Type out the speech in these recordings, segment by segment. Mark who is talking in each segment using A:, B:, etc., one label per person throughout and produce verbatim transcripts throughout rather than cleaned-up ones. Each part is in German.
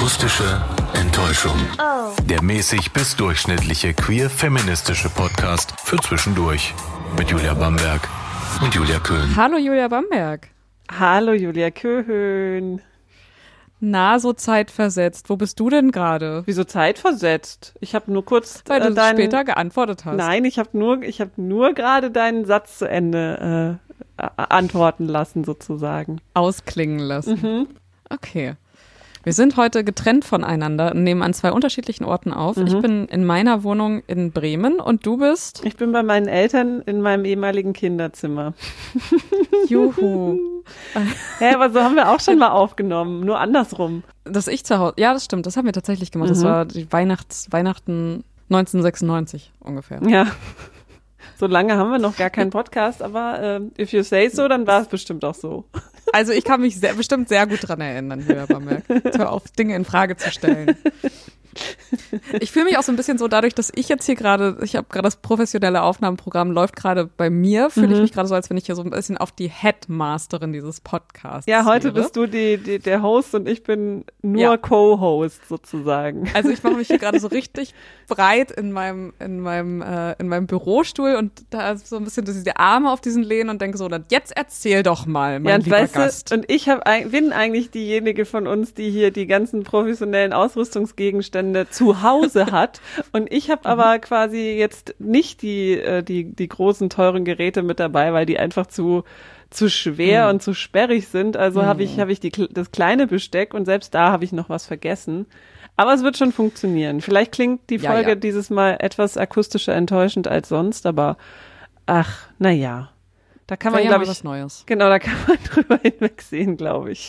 A: Akustische Enttäuschung.
B: Oh.
A: Der mäßig bis durchschnittliche queer-feministische Podcast für zwischendurch. Mit Julia Bamberg und Julia Köhn.
C: Hallo Julia Bamberg.
D: Hallo Julia Köhn.
C: Na, so zeitversetzt. Wo bist du denn gerade?
D: Wieso zeitversetzt? Ich habe nur kurz
C: Weil du
D: äh, deinen,
C: später geantwortet hast.
D: Nein, ich habe nur, ich habe nur gerade deinen Satz zu Ende äh, antworten lassen sozusagen.
C: Ausklingen lassen.
D: Mhm.
C: Okay. Wir sind heute getrennt voneinander und nehmen an zwei unterschiedlichen Orten auf.
D: Mhm.
C: Ich bin in meiner Wohnung in Bremen und du bist?
D: Ich bin bei meinen Eltern in meinem ehemaligen Kinderzimmer.
C: Juhu.
D: Ja, aber so haben wir auch schon mal aufgenommen, nur andersrum.
C: Dass ich zu Hause, ja, das stimmt, das haben wir tatsächlich gemacht. Das
D: Mhm.
C: war die Weihnachts, Weihnachten neunzehnhundertsechsundneunzig ungefähr.
D: Ja, so lange haben wir noch gar keinen Podcast, aber äh, if you say so, dann war es bestimmt auch so.
C: Also ich kann mich sehr, bestimmt sehr gut dran erinnern, Julia Bamberg. Hör auf, Dinge in Frage zu stellen. Ich fühle mich auch so ein bisschen so dadurch, dass ich jetzt hier gerade, ich habe gerade das professionelle Aufnahmeprogramm läuft gerade bei mir, fühle
D: Mhm.
C: ich mich gerade so, als wenn ich hier so ein bisschen auf die Headmasterin dieses Podcasts
D: Ja, heute
C: wäre.
D: bist du die, die, der Host und ich bin nur
C: Ja.
D: Co-Host sozusagen.
C: Also ich mache mich hier gerade so richtig breit in meinem in meinem äh, in meinem Bürostuhl und da so ein bisschen diese Arme auf diesen Lehnen und denke so, dann jetzt erzähl doch mal, mein
D: Ja, und
C: lieber
D: weißt
C: Gast.
D: du, und ich hab, eig- bin eigentlich diejenige von uns, die hier die ganzen professionellen Ausrüstungsgegenstände zu Hause hat. Und ich habe aber quasi jetzt nicht die, äh, die, die großen, teuren Geräte mit dabei, weil die einfach zu, zu schwer
C: Mhm.
D: und zu sperrig sind. Also habe ich, habe ich die, das kleine Besteck und selbst da habe ich noch was vergessen. Aber es wird schon funktionieren. Vielleicht klingt die
C: Ja,
D: Folge
C: ja.
D: dieses Mal etwas akustischer enttäuschend als sonst, aber ach, na ja. Da kann
C: War
D: man,
C: ja
D: glaube
C: mal
D: ich,
C: was Neues.
D: genau, da kann man drüber hinwegsehen, glaube ich.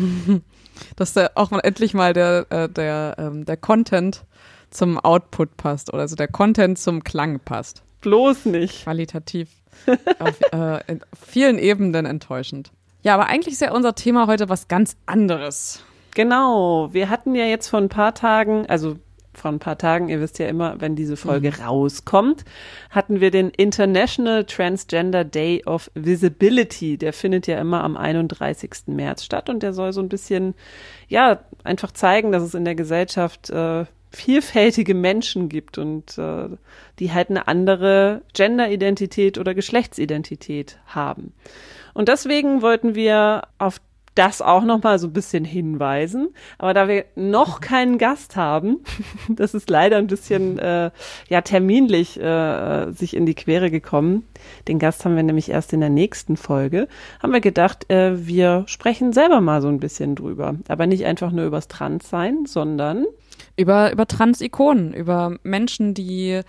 C: Dass der auch mal endlich mal der, äh, der, ähm, der Content zum Output passt oder also der Content zum Klang passt.
D: Bloß nicht.
C: Qualitativ auf äh, in vielen Ebenen enttäuschend. Ja, aber eigentlich ist ja unser Thema heute was ganz anderes.
D: Genau, wir hatten ja jetzt vor ein paar Tagen, also vor ein paar Tagen, ihr wisst ja immer, wenn diese Folge
C: Mhm.
D: rauskommt, hatten wir den International Transgender Day of Visibility. Der findet ja immer am einunddreißigsten März statt und der soll so ein bisschen, ja, einfach zeigen, dass es in der Gesellschaft äh, vielfältige Menschen gibt und äh, die halt eine andere Genderidentität oder Geschlechtsidentität haben. Und deswegen wollten wir auf das auch noch mal so ein bisschen hinweisen. Aber da wir noch keinen Gast haben, das ist leider ein bisschen äh, ja terminlich äh, sich in die Quere gekommen. Den Gast haben wir nämlich erst in der nächsten Folge. Haben wir gedacht, äh, wir sprechen selber mal so ein bisschen drüber. Aber nicht einfach nur übers Transsein, sondern
C: Über, über Trans-Ikonen, über Menschen, die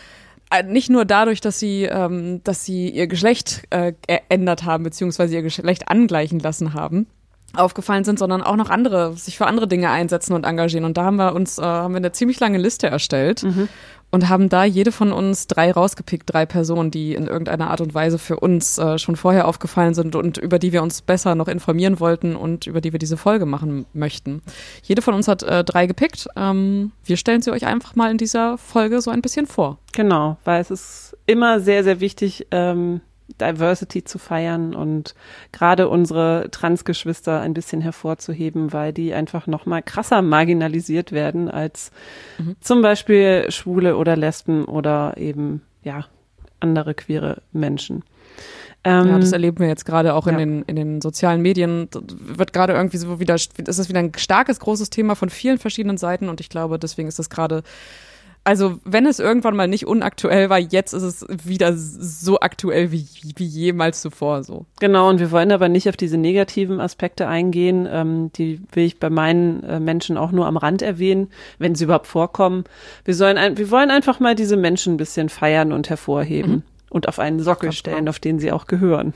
C: äh, nicht nur dadurch, dass sie, ähm, dass sie ihr Geschlecht äh, geändert haben, beziehungsweise ihr Geschlecht angleichen lassen haben, aufgefallen sind, sondern auch noch andere, sich für andere Dinge einsetzen und engagieren. Und da haben wir uns, äh, haben wir eine ziemlich lange Liste erstellt und haben da jede von uns drei rausgepickt, drei Personen, die in irgendeiner Art und Weise für uns äh, schon vorher aufgefallen sind und über die wir uns besser noch informieren wollten und über die wir diese Folge machen möchten. Jede von uns hat äh, drei gepickt. Ähm, wir stellen sie euch einfach mal in dieser Folge so ein bisschen vor.
D: genau, weil es ist immer sehr, sehr wichtig, ähm, Diversity zu feiern und gerade unsere Transgeschwister ein bisschen hervorzuheben, weil die einfach noch mal krasser marginalisiert werden als
C: Mhm.
D: zum Beispiel Schwule oder Lesben oder eben, ja, andere queere Menschen. Ähm,
C: Ja, das erleben wir jetzt gerade auch in
D: ja.
C: den in den sozialen Medien. Das wird gerade irgendwie so wieder, ist es wieder ein starkes, großes Thema von vielen verschiedenen Seiten und ich glaube, deswegen ist das gerade, also wenn es irgendwann mal nicht unaktuell war, jetzt ist es wieder so aktuell wie, wie jemals zuvor so.
D: Genau, und wir wollen aber nicht auf diese negativen Aspekte eingehen. Ähm, die will ich bei meinen äh, Menschen auch nur am Rand erwähnen, wenn sie überhaupt vorkommen. Wir sollen ein, wir wollen einfach mal diese Menschen ein bisschen feiern und hervorheben
C: Mhm.
D: und auf einen Sockel
C: Kommt
D: stellen,
C: drauf.
D: auf den sie auch gehören.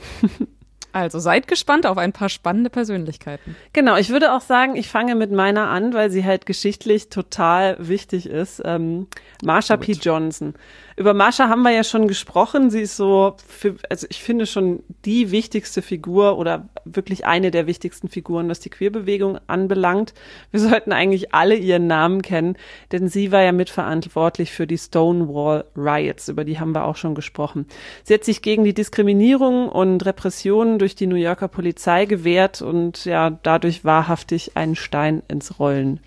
C: Also seid gespannt auf ein paar spannende Persönlichkeiten.
D: Genau, ich würde auch sagen, ich fange mit meiner an, weil sie halt geschichtlich total wichtig ist. Ähm, Marsha P. Johnson. Über Marsha haben wir ja schon gesprochen. Sie ist so, für, also ich finde schon die wichtigste Figur oder wirklich eine der wichtigsten Figuren, was die Queerbewegung anbelangt. Wir sollten eigentlich alle ihren Namen kennen, denn sie war ja mitverantwortlich für die Stonewall Riots, über die haben wir auch schon gesprochen. Sie hat sich gegen die Diskriminierung und Repressionen durch die New Yorker Polizei gewehrt und ja dadurch wahrhaftig einen Stein ins Rollen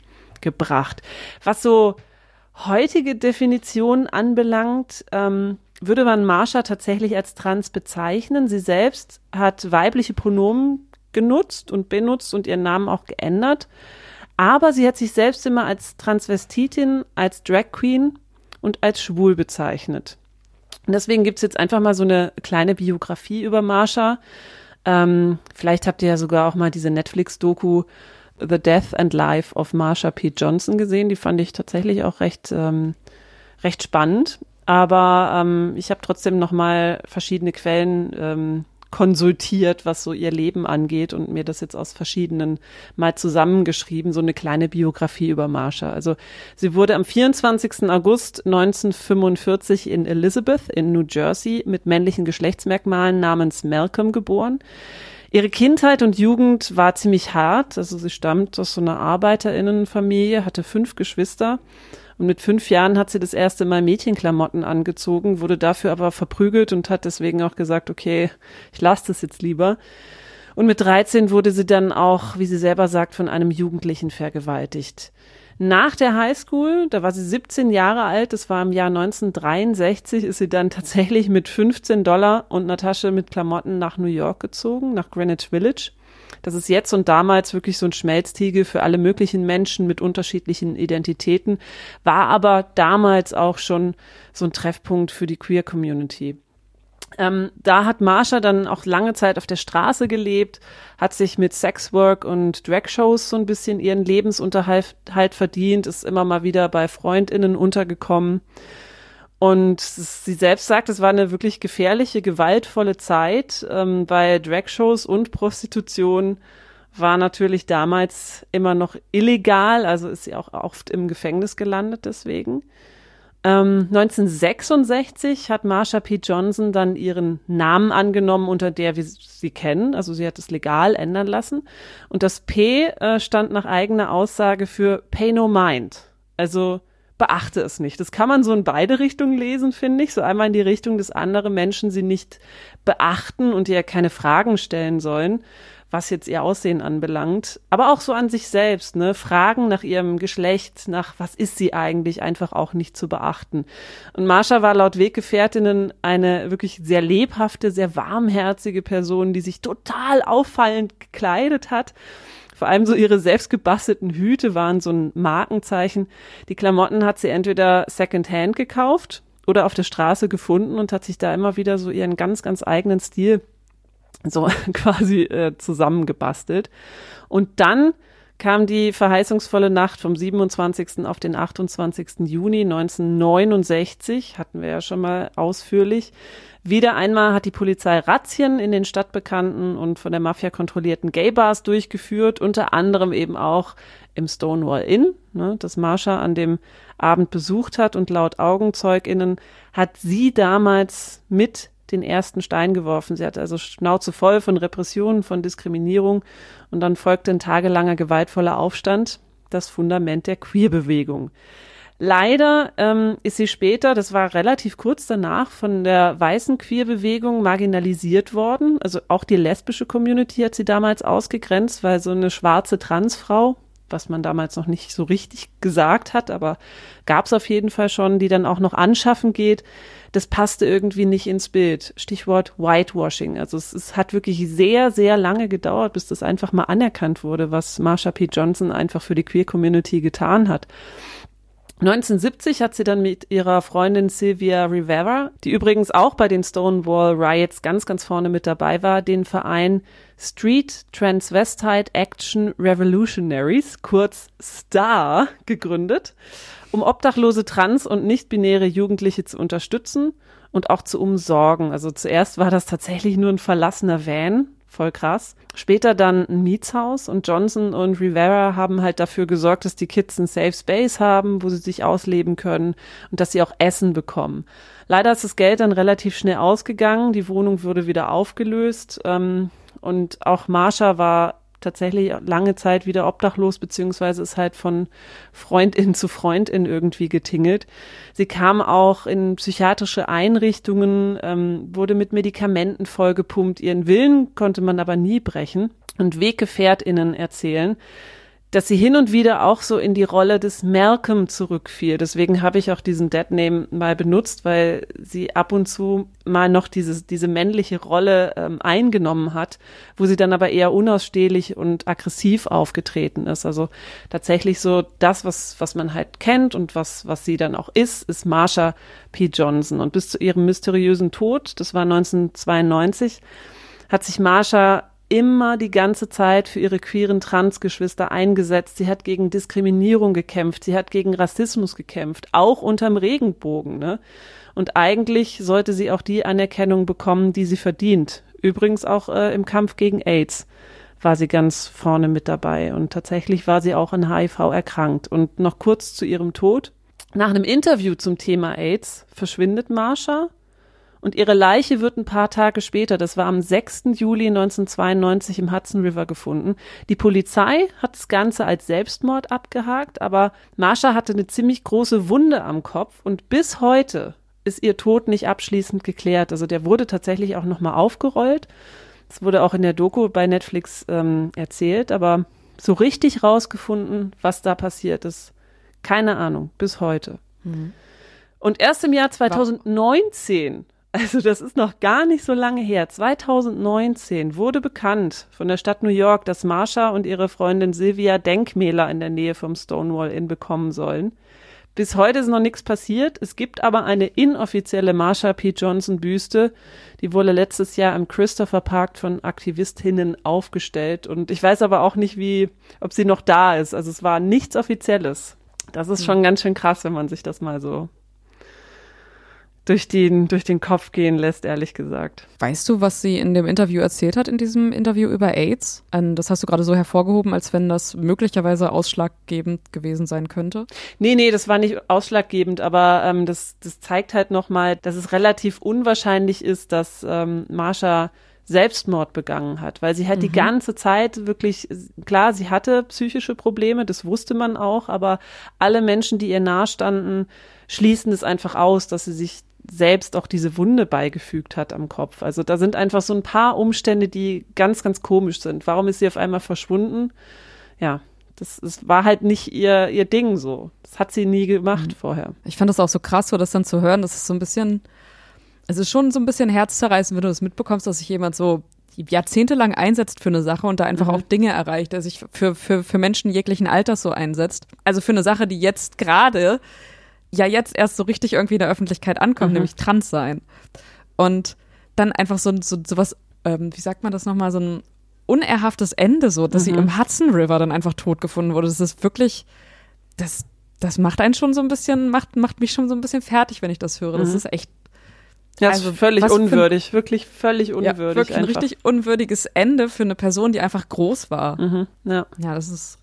D: gebracht. Was so heutige Definition anbelangt, ähm, würde man Marsha tatsächlich als trans bezeichnen. Sie selbst hat weibliche Pronomen genutzt und benutzt und ihren Namen auch geändert. Aber sie hat sich selbst immer als Transvestitin, als Drag Queen und als schwul bezeichnet. Und deswegen gibt's jetzt einfach mal so eine kleine Biografie über Marsha. Ähm, vielleicht habt ihr ja sogar auch mal diese Netflix-Doku The Death and Life of Marsha P. Johnson gesehen. Die fand ich tatsächlich auch recht, ähm, recht spannend. Aber ähm, ich habe trotzdem noch mal verschiedene Quellen ähm, konsultiert, was so ihr Leben angeht und mir das jetzt aus verschiedenen mal zusammengeschrieben, so eine kleine Biografie über Marsha. Also sie wurde am vierundzwanzigsten August neunzehnhundertfünfundvierzig in Elizabeth in New Jersey mit männlichen Geschlechtsmerkmalen namens Malcolm geboren. Ihre Kindheit und Jugend war ziemlich hart. Also sie stammt aus so einer ArbeiterInnenfamilie, hatte fünf Geschwister. Und mit fünf Jahren hat sie das erste Mal Mädchenklamotten angezogen, wurde dafür aber verprügelt und hat deswegen auch gesagt, okay, ich lasse das jetzt lieber. Und mit dreizehn wurde sie dann auch, wie sie selber sagt, von einem Jugendlichen vergewaltigt. Nach der Highschool, da war sie siebzehn Jahre alt, das war im Jahr neunzehnhundertdreiundsechzig, ist sie dann tatsächlich mit fünfzehn Dollar und einer Tasche mit Klamotten nach New York gezogen, nach Greenwich Village. Das ist jetzt und damals wirklich so ein Schmelztiegel für alle möglichen Menschen mit unterschiedlichen Identitäten, war aber damals auch schon so ein Treffpunkt für die Queer-Community. Ähm, da hat Marsha dann auch lange Zeit auf der Straße gelebt, hat sich mit Sexwork und Dragshows so ein bisschen ihren Lebensunterhalt halt verdient, ist immer mal wieder bei FreundInnen untergekommen. Und sie selbst sagt, es war eine wirklich gefährliche, gewaltvolle Zeit, ähm, weil Dragshows und Prostitution war natürlich damals immer noch illegal, also ist sie auch oft im Gefängnis gelandet deswegen. Ähm, neunzehnhundertsechsundsechzig hat Marsha P. Johnson dann ihren Namen angenommen, unter der wir sie kennen, also sie hat es legal ändern lassen. Und das P äh, stand nach eigener Aussage für Pay No Mind, also beachte es nicht. Das kann man so in beide Richtungen lesen, finde ich. So einmal in die Richtung, dass andere Menschen sie nicht beachten und ihr keine Fragen stellen sollen, was jetzt ihr Aussehen anbelangt. Aber auch so an sich selbst, ne? Fragen nach ihrem Geschlecht, nach was ist sie eigentlich, einfach auch nicht zu beachten. Und Marsha war laut Weggefährtinnen eine wirklich sehr lebhafte, sehr warmherzige Person, die sich total auffallend gekleidet hat. Vor allem so ihre selbstgebastelten Hüte waren so ein Markenzeichen. Die Klamotten hat sie entweder secondhand gekauft oder auf der Straße gefunden und hat sich da immer wieder so ihren ganz, ganz eigenen Stil so quasi äh, zusammengebastelt. Und dann kam die verheißungsvolle Nacht vom siebenundzwanzigsten auf den achtundzwanzigsten Juni neunzehnhundertneunundsechzig, hatten wir ja schon mal ausführlich. Wieder einmal hat die Polizei Razzien in den stadtbekannten und von der Mafia kontrollierten Gay-Bars durchgeführt, unter anderem eben auch im Stonewall Inn, ne, das Marsha an dem Abend besucht hat. Und laut AugenzeugInnen hat sie damals mit den ersten Stein geworfen. Sie hatte also Schnauze voll von Repressionen, von Diskriminierung. Und dann folgte ein tagelanger gewaltvoller Aufstand, das Fundament der Queer-Bewegung. Leider ähm, ist sie später, das war relativ kurz danach, von der weißen Queer-Bewegung marginalisiert worden. Also auch die lesbische Community hat sie damals ausgegrenzt, weil so eine schwarze Transfrau, was man damals noch nicht so richtig gesagt hat, aber gab es auf jeden Fall schon, die dann auch noch anschaffen geht, das passte irgendwie nicht ins Bild. Stichwort Whitewashing. Also es, es hat wirklich sehr, sehr lange gedauert, bis das einfach mal anerkannt wurde, was Marsha P. Johnson einfach für die Queer-Community getan hat. neunzehnhundertsiebzig hat sie dann mit ihrer Freundin Sylvia Rivera, die übrigens auch bei den Stonewall Riots ganz, ganz vorne mit dabei war, den Verein Street Transvestite Action Revolutionaries, kurz STAR, gegründet, um obdachlose trans- und nicht-binäre Jugendliche zu unterstützen und auch zu umsorgen. Also zuerst war das tatsächlich nur ein verlassener Van, voll krass. Später dann ein Mietshaus und Johnson und Rivera haben halt dafür gesorgt, dass die Kids einen Safe Space haben, wo sie sich ausleben können und dass sie auch Essen bekommen. Leider ist das Geld dann relativ schnell ausgegangen, die Wohnung wurde wieder aufgelöst ähm, und auch Marsha war tatsächlich lange Zeit wieder obdachlos, beziehungsweise ist halt von Freundin zu Freundin irgendwie getingelt. Sie kam auch in psychiatrische Einrichtungen, ähm, wurde mit Medikamenten vollgepumpt. Ihren Willen konnte man aber nie brechen. Und WeggefährtInnen erzählen, dass sie hin und wieder auch so in die Rolle des Malcolm zurückfiel. Deswegen habe ich auch diesen Deadname mal benutzt, weil sie ab und zu mal noch dieses, diese männliche Rolle ähm, eingenommen hat, wo sie dann aber eher unausstehlich und aggressiv aufgetreten ist. Also tatsächlich so das, was, was man halt kennt und was, was sie dann auch ist, ist Marsha P. Johnson. Und bis zu ihrem mysteriösen Tod, das war neunzehnhundertzweiundneunzig, hat sich Marsha immer die ganze Zeit für ihre queeren Transgeschwister eingesetzt. Sie hat gegen Diskriminierung gekämpft, sie hat gegen Rassismus gekämpft, auch unterm Regenbogen, ne? Und eigentlich sollte sie auch die Anerkennung bekommen, die sie verdient. Übrigens auch äh, im Kampf gegen AIDS war sie ganz vorne mit dabei. Und tatsächlich war sie auch an H I V erkrankt. Und noch kurz zu ihrem Tod. Nach einem Interview zum Thema AIDS verschwindet Marsha. Und ihre Leiche wird ein paar Tage später, das war am sechsten Juli neunzehnhundertzweiundneunzig im Hudson River gefunden. Die Polizei hat das Ganze als Selbstmord abgehakt, aber Marsha hatte eine ziemlich große Wunde am Kopf und bis heute ist ihr Tod nicht abschließend geklärt. Also der wurde tatsächlich auch nochmal aufgerollt. Das wurde auch in der Doku bei Netflix ähm, erzählt, aber so richtig rausgefunden, was da passiert ist, keine Ahnung, bis heute. Mhm. Und erst im Jahr zweitausendneunzehn, also das ist noch gar nicht so lange her, zweitausendneunzehn wurde bekannt von der Stadt New York, dass Marsha und ihre Freundin Sylvia Denkmäler in der Nähe vom Stonewall Inn bekommen sollen. Bis heute ist noch nichts passiert. Es gibt aber eine inoffizielle Marsha P. Johnson Büste, die wurde letztes Jahr im Christopher Park von Aktivistinnen aufgestellt. Und ich weiß aber auch nicht, wie, ob sie noch da ist. Also es war nichts Offizielles. Das ist schon ganz schön krass, wenn man sich das mal so durch den, durch den Kopf gehen lässt, ehrlich gesagt.
C: Weißt du, was sie in dem Interview erzählt hat, in diesem Interview über AIDS? Das hast du gerade so hervorgehoben, als wenn das möglicherweise ausschlaggebend gewesen sein könnte.
D: Nee, nee, das war nicht ausschlaggebend, aber ähm, das, das zeigt halt nochmal, dass es relativ unwahrscheinlich ist, dass ähm, Marsha Selbstmord begangen hat, weil sie halt mhm. die ganze Zeit wirklich, klar, sie hatte psychische Probleme, das wusste man auch, aber alle Menschen, die ihr nahestanden, schließen es einfach aus, dass sie sich selbst auch diese Wunde beigefügt hat am Kopf. Also da sind einfach so ein paar Umstände, die ganz, ganz komisch sind. Warum ist sie auf einmal verschwunden? Ja, das, das war halt nicht ihr, ihr Ding so. Das hat sie nie gemacht mhm. vorher.
C: Ich fand das auch so krass, so das dann zu hören, das ist so ein bisschen, es ist schon so ein bisschen herzzerreißend, wenn du das mitbekommst, dass sich jemand so jahrzehntelang einsetzt für eine Sache und da einfach mhm. auch Dinge erreicht, der sich für, für, für Menschen jeglichen Alters so einsetzt. Also für eine Sache, die jetzt gerade ja jetzt erst so richtig irgendwie in der Öffentlichkeit ankommt, mhm. nämlich trans sein. Und dann einfach so, so, so was, ähm, wie sagt man das nochmal, so ein unerhaftes Ende so, dass mhm. sie im Hudson River dann einfach tot gefunden wurde. Das ist wirklich, das, das macht einen schon so ein bisschen, macht, macht mich schon so ein bisschen fertig, wenn ich das höre. Das mhm. ist echt,
D: ja, also völlig unwürdig, ein, wirklich völlig unwürdig. Ja,
C: wirklich
D: einfach.
C: Ein richtig unwürdiges Ende für eine Person, die einfach groß war.
D: Mhm. Ja.
C: ja, das ist,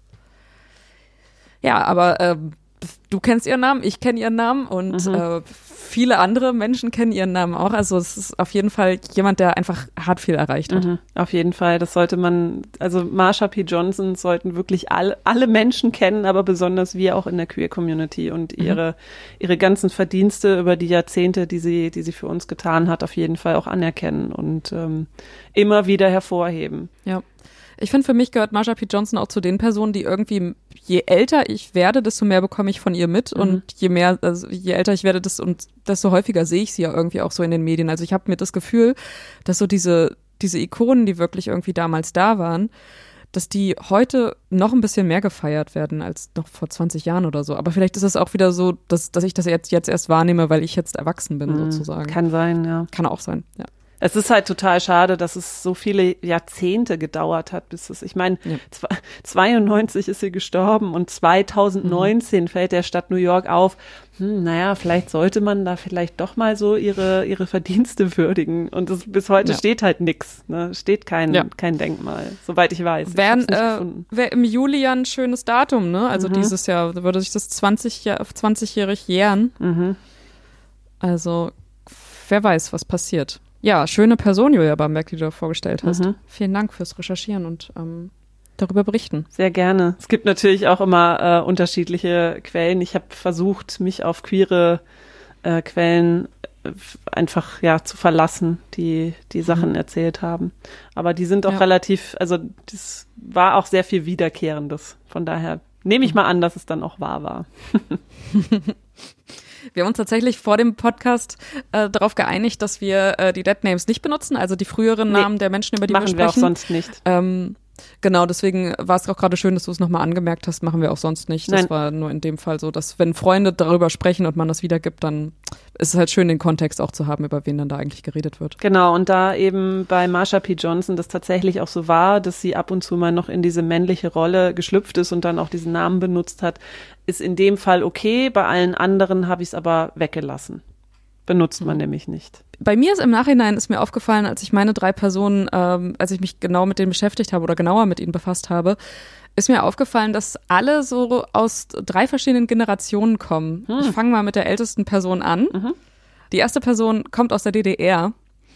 C: ja, aber ähm, du kennst ihren Namen, ich kenne ihren Namen und mhm. äh, viele andere Menschen kennen ihren Namen auch. Also es ist auf jeden Fall jemand, der einfach hart viel erreicht hat.
D: Mhm. Auf jeden Fall, das sollte man, also Marsha P. Johnson sollten wirklich alle, alle Menschen kennen, aber besonders wir auch in der Queer-Community und ihre, mhm. ihre ganzen Verdienste über die Jahrzehnte, die sie, die sie für uns getan hat, auf jeden Fall auch anerkennen und ähm, immer wieder hervorheben.
C: Ja. Ich finde, für mich gehört Marsha P. Johnson auch zu den Personen, die irgendwie, je älter ich werde, desto mehr bekomme ich von ihr mit mhm. und je mehr, also je älter ich werde, desto, und desto häufiger sehe ich sie ja irgendwie auch so in den Medien. Also ich habe mir das Gefühl, dass so diese, diese Ikonen, die wirklich irgendwie damals da waren, dass die heute noch ein bisschen mehr gefeiert werden als noch vor zwanzig Jahren oder so. Aber vielleicht ist es auch wieder so, dass, dass ich das jetzt, jetzt erst wahrnehme, weil ich jetzt erwachsen bin, mhm. sozusagen.
D: Kann sein, ja.
C: Kann auch sein, ja.
D: Es ist halt total schade, dass es so viele Jahrzehnte gedauert hat, bis es, ich meine, ja. zweiundneunzig ist sie gestorben und zweitausendneunzehn mhm. fällt der Stadt New York auf, hm, naja, vielleicht sollte man da vielleicht doch mal so ihre ihre Verdienste würdigen. Und das, bis heute ja. steht halt nichts, ne? Steht kein, ja. kein Denkmal, soweit ich weiß.
C: Wäre äh, wär im Juli ja ein schönes Datum, ne? Also mhm. dieses Jahr würde sich das zwanzig Jahr, zwanzigjährig jähren.
D: Mhm.
C: Also wer weiß, was passiert. Ja, schöne Person, Julia Bamberg, die du vorgestellt hast. Mhm. Vielen Dank fürs Recherchieren und ähm, darüber berichten.
D: Sehr gerne. Es gibt natürlich auch immer äh, unterschiedliche Quellen. Ich habe versucht, mich auf queere äh, Quellen einfach ja zu verlassen, die die Sachen mhm. erzählt haben. Aber die sind auch ja. relativ, also das war auch sehr viel Wiederkehrendes. Von daher nehme ich mal an, dass es dann auch wahr war.
C: Wir haben uns tatsächlich vor dem Podcast äh, darauf geeinigt, dass wir äh, die Dead Names nicht benutzen, also die früheren nee, Namen der Menschen, über die wir sprechen.
D: Machen wir auch sonst nicht.
C: Ähm, Genau, deswegen war es auch gerade schön, dass du es nochmal angemerkt hast, machen wir auch sonst nicht. Das Nein. war nur in dem Fall so, dass wenn Freunde darüber sprechen und man das wiedergibt, dann ist es halt schön, den Kontext auch zu haben, über wen dann da eigentlich geredet wird.
D: Genau, und da eben bei Marsha P. Johnson das tatsächlich auch so war, dass sie ab und zu mal noch in diese männliche Rolle geschlüpft ist und dann auch diesen Namen benutzt hat, ist in dem Fall okay. Bei allen anderen habe ich es aber weggelassen. Benutzt man nämlich nicht.
C: Bei mir ist im Nachhinein ist mir aufgefallen, als ich meine drei Personen, ähm, als ich mich genau mit denen beschäftigt habe oder genauer mit ihnen befasst habe, ist mir aufgefallen, dass alle so aus drei verschiedenen Generationen kommen. Hm. Ich fange mal mit der ältesten Person an. Mhm. Die erste Person kommt aus der D D R.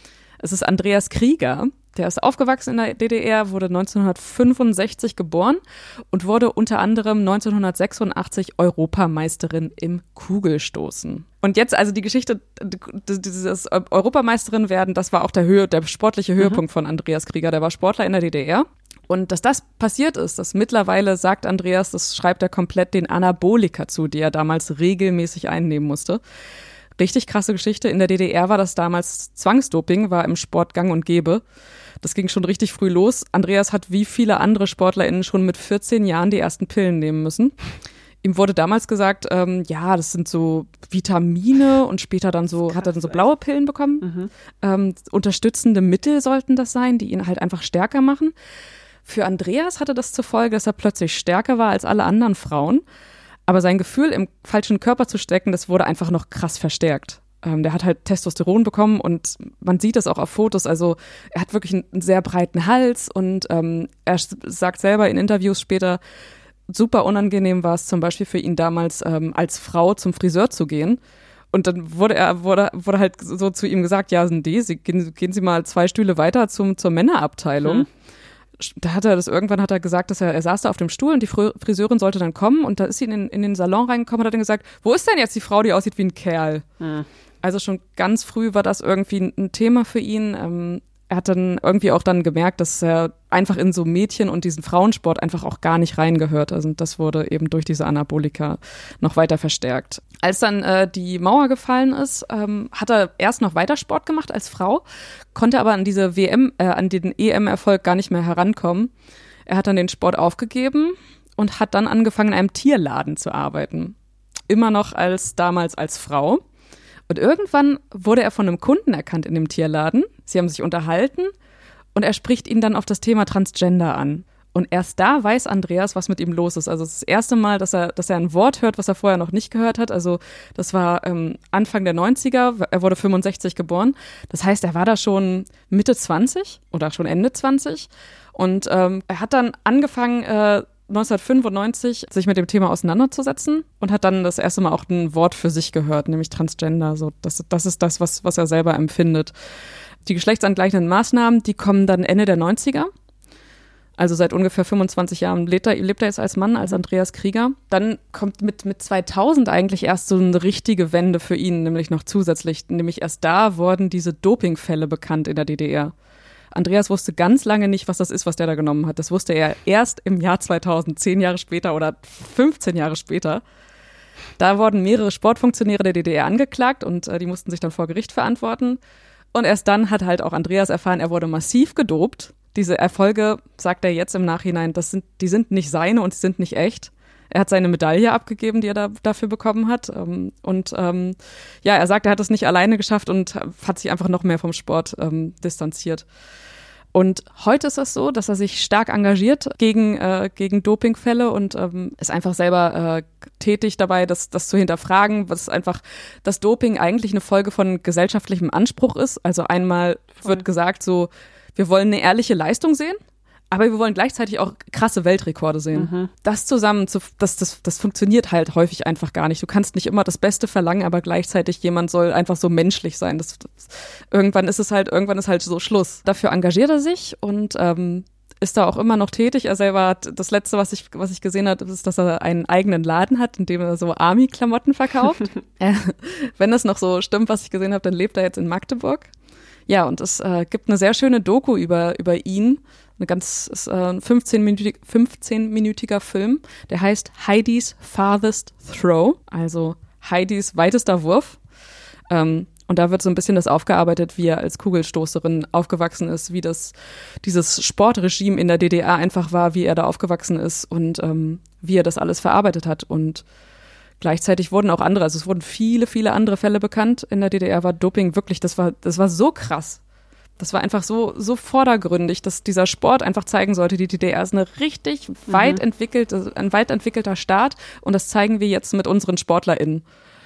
C: Es ist Andreas Krieger. Der ist aufgewachsen in der D D R, wurde neunzehnhundertfünfundsechzig geboren und wurde unter anderem neunzehnhundertsechsundachtzig Europameisterin im Kugelstoßen. Und jetzt also die Geschichte, dieses Europameisterin werden, das war auch der Höhe, der sportliche Höhepunkt mhm. von Andreas Krieger. Der war Sportler in der D D R. Und dass das passiert ist, dass mittlerweile, sagt Andreas, das schreibt er komplett den Anabolika zu, die er damals regelmäßig einnehmen musste. Richtig krasse Geschichte. In der D D R war das damals Zwangsdoping, war im Sport gang und gäbe. Das ging schon richtig früh los. Andreas hat wie viele andere SportlerInnen schon mit vierzehn Jahren die ersten Pillen nehmen müssen. Ihm wurde damals gesagt, ähm, ja, das sind so Vitamine und später dann so, hat er dann so blaue Pillen bekommen. Mhm. Ähm, unterstützende Mittel sollten das sein, die ihn halt einfach stärker machen. Für Andreas hatte das zur Folge, dass er plötzlich stärker war als alle anderen Frauen. Aber sein Gefühl, im falschen Körper zu stecken, das wurde einfach noch krass verstärkt. Ähm, der hat halt Testosteron bekommen und man sieht das auch auf Fotos. Also er hat wirklich einen, einen sehr breiten Hals und ähm, er sagt selber in Interviews später, super unangenehm war es zum Beispiel für ihn damals, ähm, als Frau zum Friseur zu gehen. Und dann wurde er wurde, wurde halt so zu ihm gesagt, ja, sind die, Sie, gehen, gehen Sie mal zwei Stühle weiter zum, zur Männerabteilung. Hm. Da hat er das, irgendwann hat er gesagt, dass er, er saß da auf dem Stuhl und die Friseurin sollte dann kommen und da ist sie in den, in den Salon reingekommen und hat dann gesagt, wo ist denn jetzt die Frau, die aussieht wie ein Kerl? Hm. Also schon ganz früh war das irgendwie ein Thema für ihn. Ähm, er hat dann irgendwie auch dann gemerkt, dass er einfach in so Mädchen- und diesen Frauensport einfach auch gar nicht reingehört. Also das wurde eben durch diese Anabolika noch weiter verstärkt. Als dann äh, die Mauer gefallen ist, ähm, hat er erst noch weiter Sport gemacht als Frau, konnte aber an diese W M, äh, an den E M-Erfolg gar nicht mehr herankommen. Er hat dann den Sport aufgegeben und hat dann angefangen, in einem Tierladen zu arbeiten. Immer noch als damals als Frau. Und irgendwann wurde er von einem Kunden erkannt in dem Tierladen. Sie haben sich unterhalten und er spricht ihn dann auf das Thema Transgender an. Und erst da weiß Andreas, was mit ihm los ist. Also es ist das erste Mal, dass er, dass er ein Wort hört, was er vorher noch nicht gehört hat. Also das war ähm, Anfang der neunziger, er wurde fünfundsechzig geboren. Das heißt, er war da schon Mitte zwanzig oder schon Ende zwanzig. Und ähm, er hat dann angefangen, äh, neunzehnhundertfünfundneunzig sich mit dem Thema auseinanderzusetzen und hat dann das erste Mal auch ein Wort für sich gehört, nämlich Transgender. So, das, das ist das, was, was er selber empfindet. Die geschlechtsangleichenden Maßnahmen, die kommen dann Ende der neunziger. Also seit ungefähr fünfundzwanzig Jahren lebt er, lebt er jetzt als Mann, als Andreas Krieger. Dann kommt mit, mit zweitausend eigentlich erst so eine richtige Wende für ihn, nämlich noch zusätzlich. Nämlich erst da wurden diese Dopingfälle bekannt in der D D R. Andreas wusste ganz lange nicht, was das ist, was der da genommen hat. Das wusste er erst im Jahr zweitausend, zehn Jahre später oder fünfzehn Jahre später. Da wurden mehrere Sportfunktionäre der D D R angeklagt und äh, die mussten sich dann vor Gericht verantworten. Und erst dann hat halt auch Andreas erfahren, er wurde massiv gedopt. Diese Erfolge, sagt er jetzt im Nachhinein, das sind, die sind nicht seine und sie sind nicht echt. Er hat seine Medaille abgegeben, die er da, dafür bekommen hat. Und ähm, ja, er sagt, er hat es nicht alleine geschafft und hat sich einfach noch mehr vom Sport ähm, distanziert. Und heute ist es so, dass er sich stark engagiert gegen, äh, gegen Dopingfälle und ähm, ist einfach selber äh, tätig dabei, das, das zu hinterfragen, was einfach das Doping eigentlich eine Folge von gesellschaftlichem Anspruch ist. Also einmal Voll. Wird gesagt so, wir wollen eine ehrliche Leistung sehen, aber wir wollen gleichzeitig auch krasse Weltrekorde sehen. Mhm. Das zusammen, zu, das, das, das funktioniert halt häufig einfach gar nicht. Du kannst nicht immer das Beste verlangen, aber gleichzeitig jemand soll einfach so menschlich sein. Das, das, irgendwann ist es halt, irgendwann ist halt so Schluss. Dafür engagiert er sich und ähm, ist da auch immer noch tätig. Er selber hat, das Letzte, was ich, was ich gesehen habe, ist, dass er einen eigenen Laden hat, in dem er so Army-Klamotten verkauft. äh, wenn das noch so stimmt, was ich gesehen habe, dann lebt er jetzt in Magdeburg. Ja, und es äh, gibt eine sehr schöne Doku über, über ihn. Eine ganz, ist, äh, ein fünfzehn-minütiger, fünfzehn-minütiger Film, der heißt Heidi's Farthest Throw, also Heidis weitester Wurf. Ähm, und da wird so ein bisschen das aufgearbeitet, wie er als Kugelstoßerin aufgewachsen ist, wie das, dieses Sportregime in der D D R einfach war, wie er da aufgewachsen ist und ähm, wie er das alles verarbeitet hat. Und gleichzeitig wurden auch andere, also es wurden viele, viele andere Fälle bekannt. In der D D R war Doping wirklich, das war, das war so krass. Das war einfach so, so vordergründig, dass dieser Sport einfach zeigen sollte, die D D R ist eine richtig weit entwickelte, ein weit entwickelter Staat und das zeigen wir jetzt mit unseren SportlerInnen.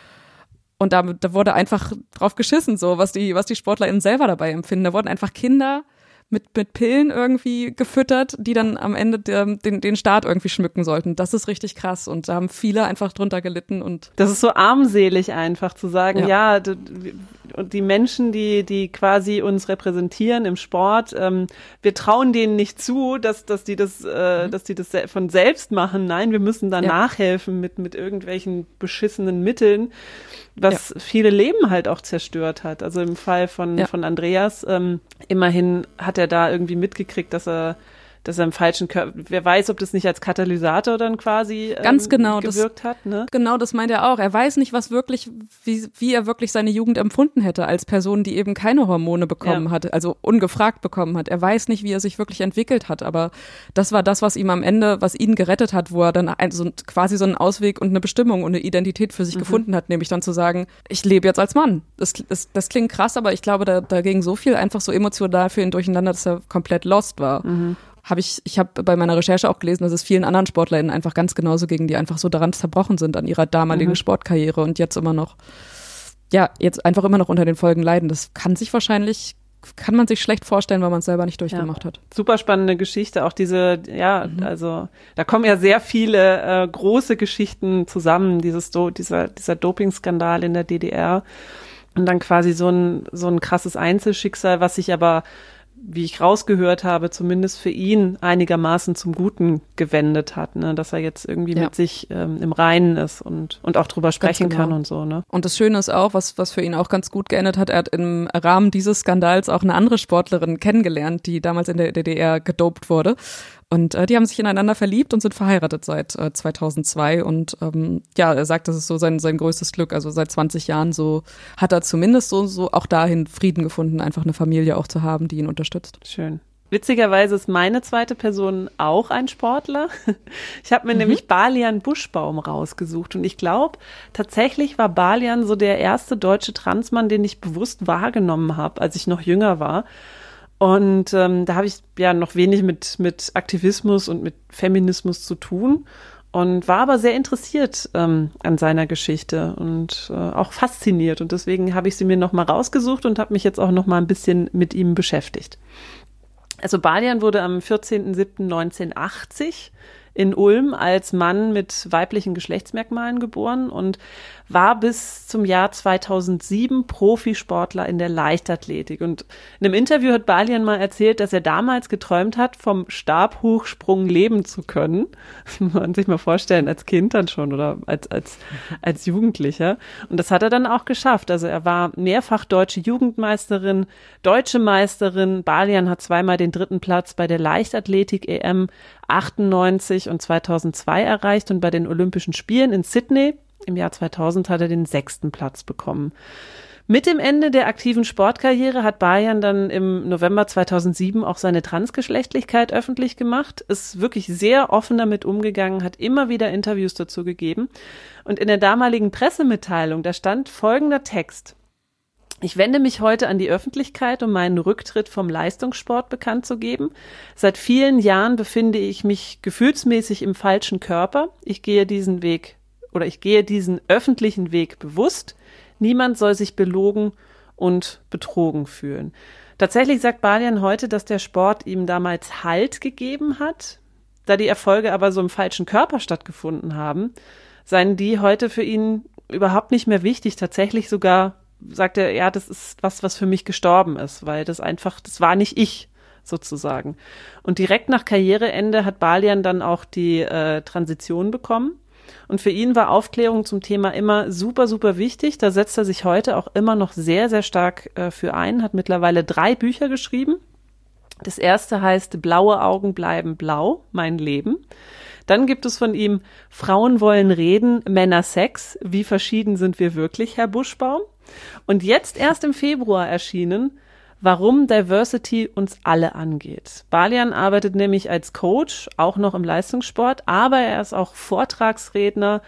C: Und da, da wurde einfach drauf geschissen, so, was die, was die SportlerInnen selber dabei empfinden. Da wurden einfach Kinder mit, mit Pillen irgendwie gefüttert, die dann am Ende der, den, den Staat irgendwie schmücken sollten. Das ist richtig krass und da haben viele einfach drunter gelitten und.
D: Das ist so armselig einfach zu sagen, ja,
C: ja
D: d- und die Menschen, die, die quasi uns repräsentieren im Sport, ähm, wir trauen denen nicht zu, dass, dass die das, äh, mhm. dass die das von selbst machen. Nein, wir müssen da ja. nachhelfen mit, mit irgendwelchen beschissenen Mitteln, was ja. viele Leben halt auch zerstört hat. Also im Fall von, ja. von Andreas, ähm, immerhin hat er da irgendwie mitgekriegt, dass er dass er im falschen Körper, wer weiß, ob das nicht als Katalysator dann quasi ähm,
C: Ganz genau,
D: gewirkt
C: das,
D: hat. Ne?
C: Genau, das meint er auch. Er weiß nicht, was wirklich, wie, wie er wirklich seine Jugend empfunden hätte als Person, die eben keine Hormone bekommen ja. hat, also ungefragt bekommen hat. Er weiß nicht, wie er sich wirklich entwickelt hat, aber das war das, was ihm am Ende, was ihn gerettet hat, wo er dann ein, so, quasi so einen Ausweg und eine Bestimmung und eine Identität für sich mhm. gefunden hat, nämlich dann zu sagen, ich lebe jetzt als Mann. Das, das, das klingt krass, aber ich glaube, da, da ging so viel einfach so emotional für ihn durcheinander, dass er komplett lost war. Mhm. Habe ich, ich habe bei meiner Recherche auch gelesen, dass es vielen anderen SportlerInnen einfach ganz genauso ging, die einfach so daran zerbrochen sind an ihrer damaligen mhm. Sportkarriere und jetzt immer noch, ja, jetzt einfach immer noch unter den Folgen leiden. Das kann sich wahrscheinlich, kann man sich schlecht vorstellen, weil man es selber nicht durchgemacht ja. hat.
D: Super spannende Geschichte, auch diese, ja, mhm. also da kommen ja sehr viele äh, große Geschichten zusammen, dieses Do- dieser, dieser Dopingskandal in der D D R und dann quasi so ein, so ein krasses Einzelschicksal, was sich aber, wie ich rausgehört habe, zumindest für ihn einigermaßen zum Guten gewendet hat, ne, dass er jetzt irgendwie ja. mit sich ähm, im Reinen ist und und auch drüber sprechen genau. kann und so, ne.
C: Und das Schöne ist auch, was was für ihn auch ganz gut geendet hat, er hat im Rahmen dieses Skandals auch eine andere Sportlerin kennengelernt, die damals in der D D R gedopt wurde. Und äh, die haben sich ineinander verliebt und sind verheiratet seit äh, zweitausendzwei. Und ähm, ja, er sagt, das ist so sein sein größtes Glück. Also seit zwanzig Jahren so hat er zumindest so so auch dahin Frieden gefunden, einfach eine Familie auch zu haben, die ihn unterstützt.
D: Schön. Witzigerweise ist meine zweite Person auch ein Sportler. Ich habe mir mhm. nämlich Balian Buschbaum rausgesucht. Und ich glaube, tatsächlich war Balian so der erste deutsche Transmann, den ich bewusst wahrgenommen habe, als ich noch jünger war. Und ähm, da habe ich ja noch wenig mit mit Aktivismus und mit Feminismus zu tun und war aber sehr interessiert ähm, an seiner Geschichte und äh, auch fasziniert. Und deswegen habe ich sie mir noch mal rausgesucht und habe mich jetzt auch noch mal ein bisschen mit ihm beschäftigt. Also Balian wurde am vierzehnten siebten neunzehnhundertachtzig in Ulm als Mann mit weiblichen Geschlechtsmerkmalen geboren und war bis zum Jahr zweitausendsieben Profisportler in der Leichtathletik. Und in einem Interview hat Balian mal erzählt, dass er damals geträumt hat, vom Stabhochsprung leben zu können. Das muss man sich mal vorstellen, als Kind dann schon oder als, als, als Jugendlicher. Und das hat er dann auch geschafft. Also er war mehrfach deutsche Jugendmeisterin, deutsche Meisterin. Balian hat zweimal den dritten Platz bei der Leichtathletik-E M achtundneunzig und zweitausendzwei erreicht und bei den Olympischen Spielen in Sydney im Jahr zweitausend hat er den sechsten Platz bekommen. Mit dem Ende der aktiven Sportkarriere hat Balian dann im November zweitausendsieben auch seine Transgeschlechtlichkeit öffentlich gemacht, ist wirklich sehr offen damit umgegangen, hat immer wieder Interviews dazu gegeben. Und in der damaligen Pressemitteilung, da stand folgender Text: Ich wende mich heute an die Öffentlichkeit, um meinen Rücktritt vom Leistungssport bekannt zu geben. Seit vielen Jahren befinde ich mich gefühlsmäßig im falschen Körper. Ich gehe diesen Weg oder ich gehe diesen öffentlichen Weg bewusst. Niemand soll sich belogen und betrogen fühlen. Tatsächlich sagt Balian heute, dass der Sport ihm damals Halt gegeben hat. Da die Erfolge aber so im falschen Körper stattgefunden haben, seien die heute für ihn überhaupt nicht mehr wichtig. Tatsächlich sogar sagt er, ja, das ist was, was für mich gestorben ist, weil das einfach, das war nicht ich, sozusagen. Und direkt nach Karriereende hat Balian dann auch die äh, Transition bekommen. Und für ihn war Aufklärung zum Thema immer super, super wichtig. Da setzt er sich heute auch immer noch sehr, sehr stark äh, für ein, hat mittlerweile drei Bücher geschrieben. Das erste heißt Blaue Augen bleiben blau, mein Leben. Dann gibt es von ihm Frauen wollen reden, Männer Sex. Wie verschieden sind wir wirklich, Herr Buschbaum? Und jetzt erst im Februar erschienen, Warum Diversity uns alle angeht. Balian arbeitet nämlich als Coach, auch noch im Leistungssport, aber er ist auch Vortragsredner.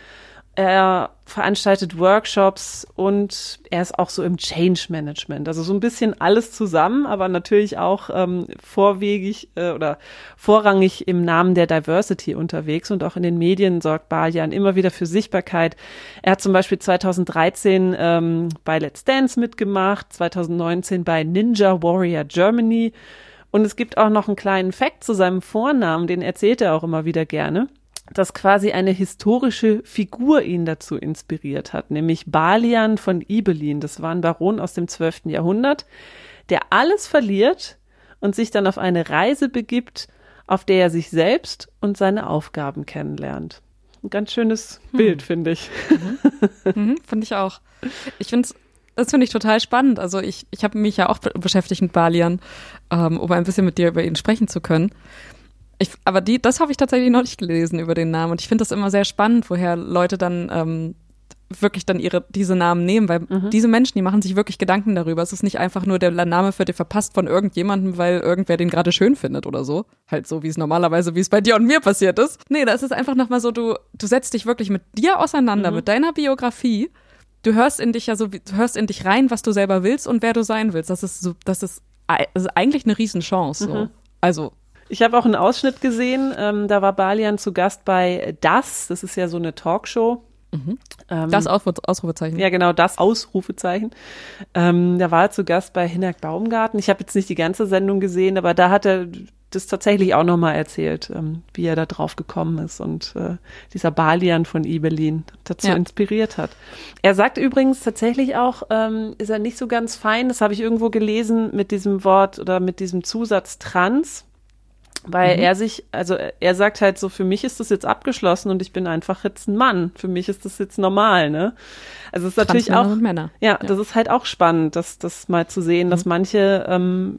D: Er veranstaltet Workshops und er ist auch so im Change Management. Also so ein bisschen alles zusammen, aber natürlich auch ähm, vorwiegend äh, oder vorrangig im Namen der Diversity unterwegs. Und auch in den Medien sorgt Balian immer wieder für Sichtbarkeit. Er hat zum Beispiel zweitausenddreizehn ähm, bei Let's Dance mitgemacht, zweitausendneunzehn bei Ninja Warrior Germany. Und es gibt auch noch einen kleinen Fact zu seinem Vornamen, den erzählt er auch immer wieder gerne, dass quasi eine historische Figur ihn dazu inspiriert hat, nämlich Balian von Ibelin. Das war ein Baron aus dem zwölften Jahrhundert, der alles verliert und sich dann auf eine Reise begibt, auf der er sich selbst und seine Aufgaben kennenlernt. Ein ganz schönes hm. Bild, finde ich.
C: Mhm. Mhm, finde ich auch. Ich finde es Das finde ich total spannend. Also ich, ich habe mich ja auch beschäftigt mit Balian, ähm, um ein bisschen mit dir über ihn sprechen zu können. Ich, aber die, das habe ich tatsächlich noch nicht gelesen über den Namen. Und ich finde das immer sehr spannend, woher Leute dann ähm, wirklich dann ihre diese Namen nehmen, weil mhm. diese Menschen, die machen sich wirklich Gedanken darüber. Es ist nicht einfach nur der Name für dich verpasst von irgendjemandem, weil irgendwer den gerade schön findet oder so. Halt so, wie es normalerweise, wie es bei dir und mir passiert ist. Nee, da ist es einfach nochmal so, du, du setzt dich wirklich mit dir auseinander, mhm. mit deiner Biografie. Du hörst in dich ja so, du hörst in dich rein, was du selber willst und wer du sein willst. Das ist so, das ist, das ist eigentlich eine Riesenchance. So. Mhm. Also
D: ich habe auch einen Ausschnitt gesehen, ähm, da war Balian zu Gast bei Das, das ist ja so eine Talkshow.
C: Mhm. Ähm, das Ausrufezeichen.
D: Ja, genau, das Ausrufezeichen. Ähm, da war er zu Gast bei Hinnerk Baumgarten. Ich habe jetzt nicht die ganze Sendung gesehen, aber da hat er das tatsächlich auch nochmal erzählt, ähm, wie er da drauf gekommen ist und äh, dieser Balian von Ibelin dazu ja. inspiriert hat. Er sagt übrigens tatsächlich auch, ähm, ist er nicht so ganz fein, das habe ich irgendwo gelesen, mit diesem Wort oder mit diesem Zusatz Trans. Weil mhm. er sich, also er sagt halt so, für mich ist das jetzt abgeschlossen und ich bin einfach jetzt ein Mann. Für mich ist das jetzt normal, ne? Also es ist natürlich auch,
C: und Männer.
D: Ja, ja, das ist halt auch spannend, das, das mal zu sehen, mhm. dass manche ähm,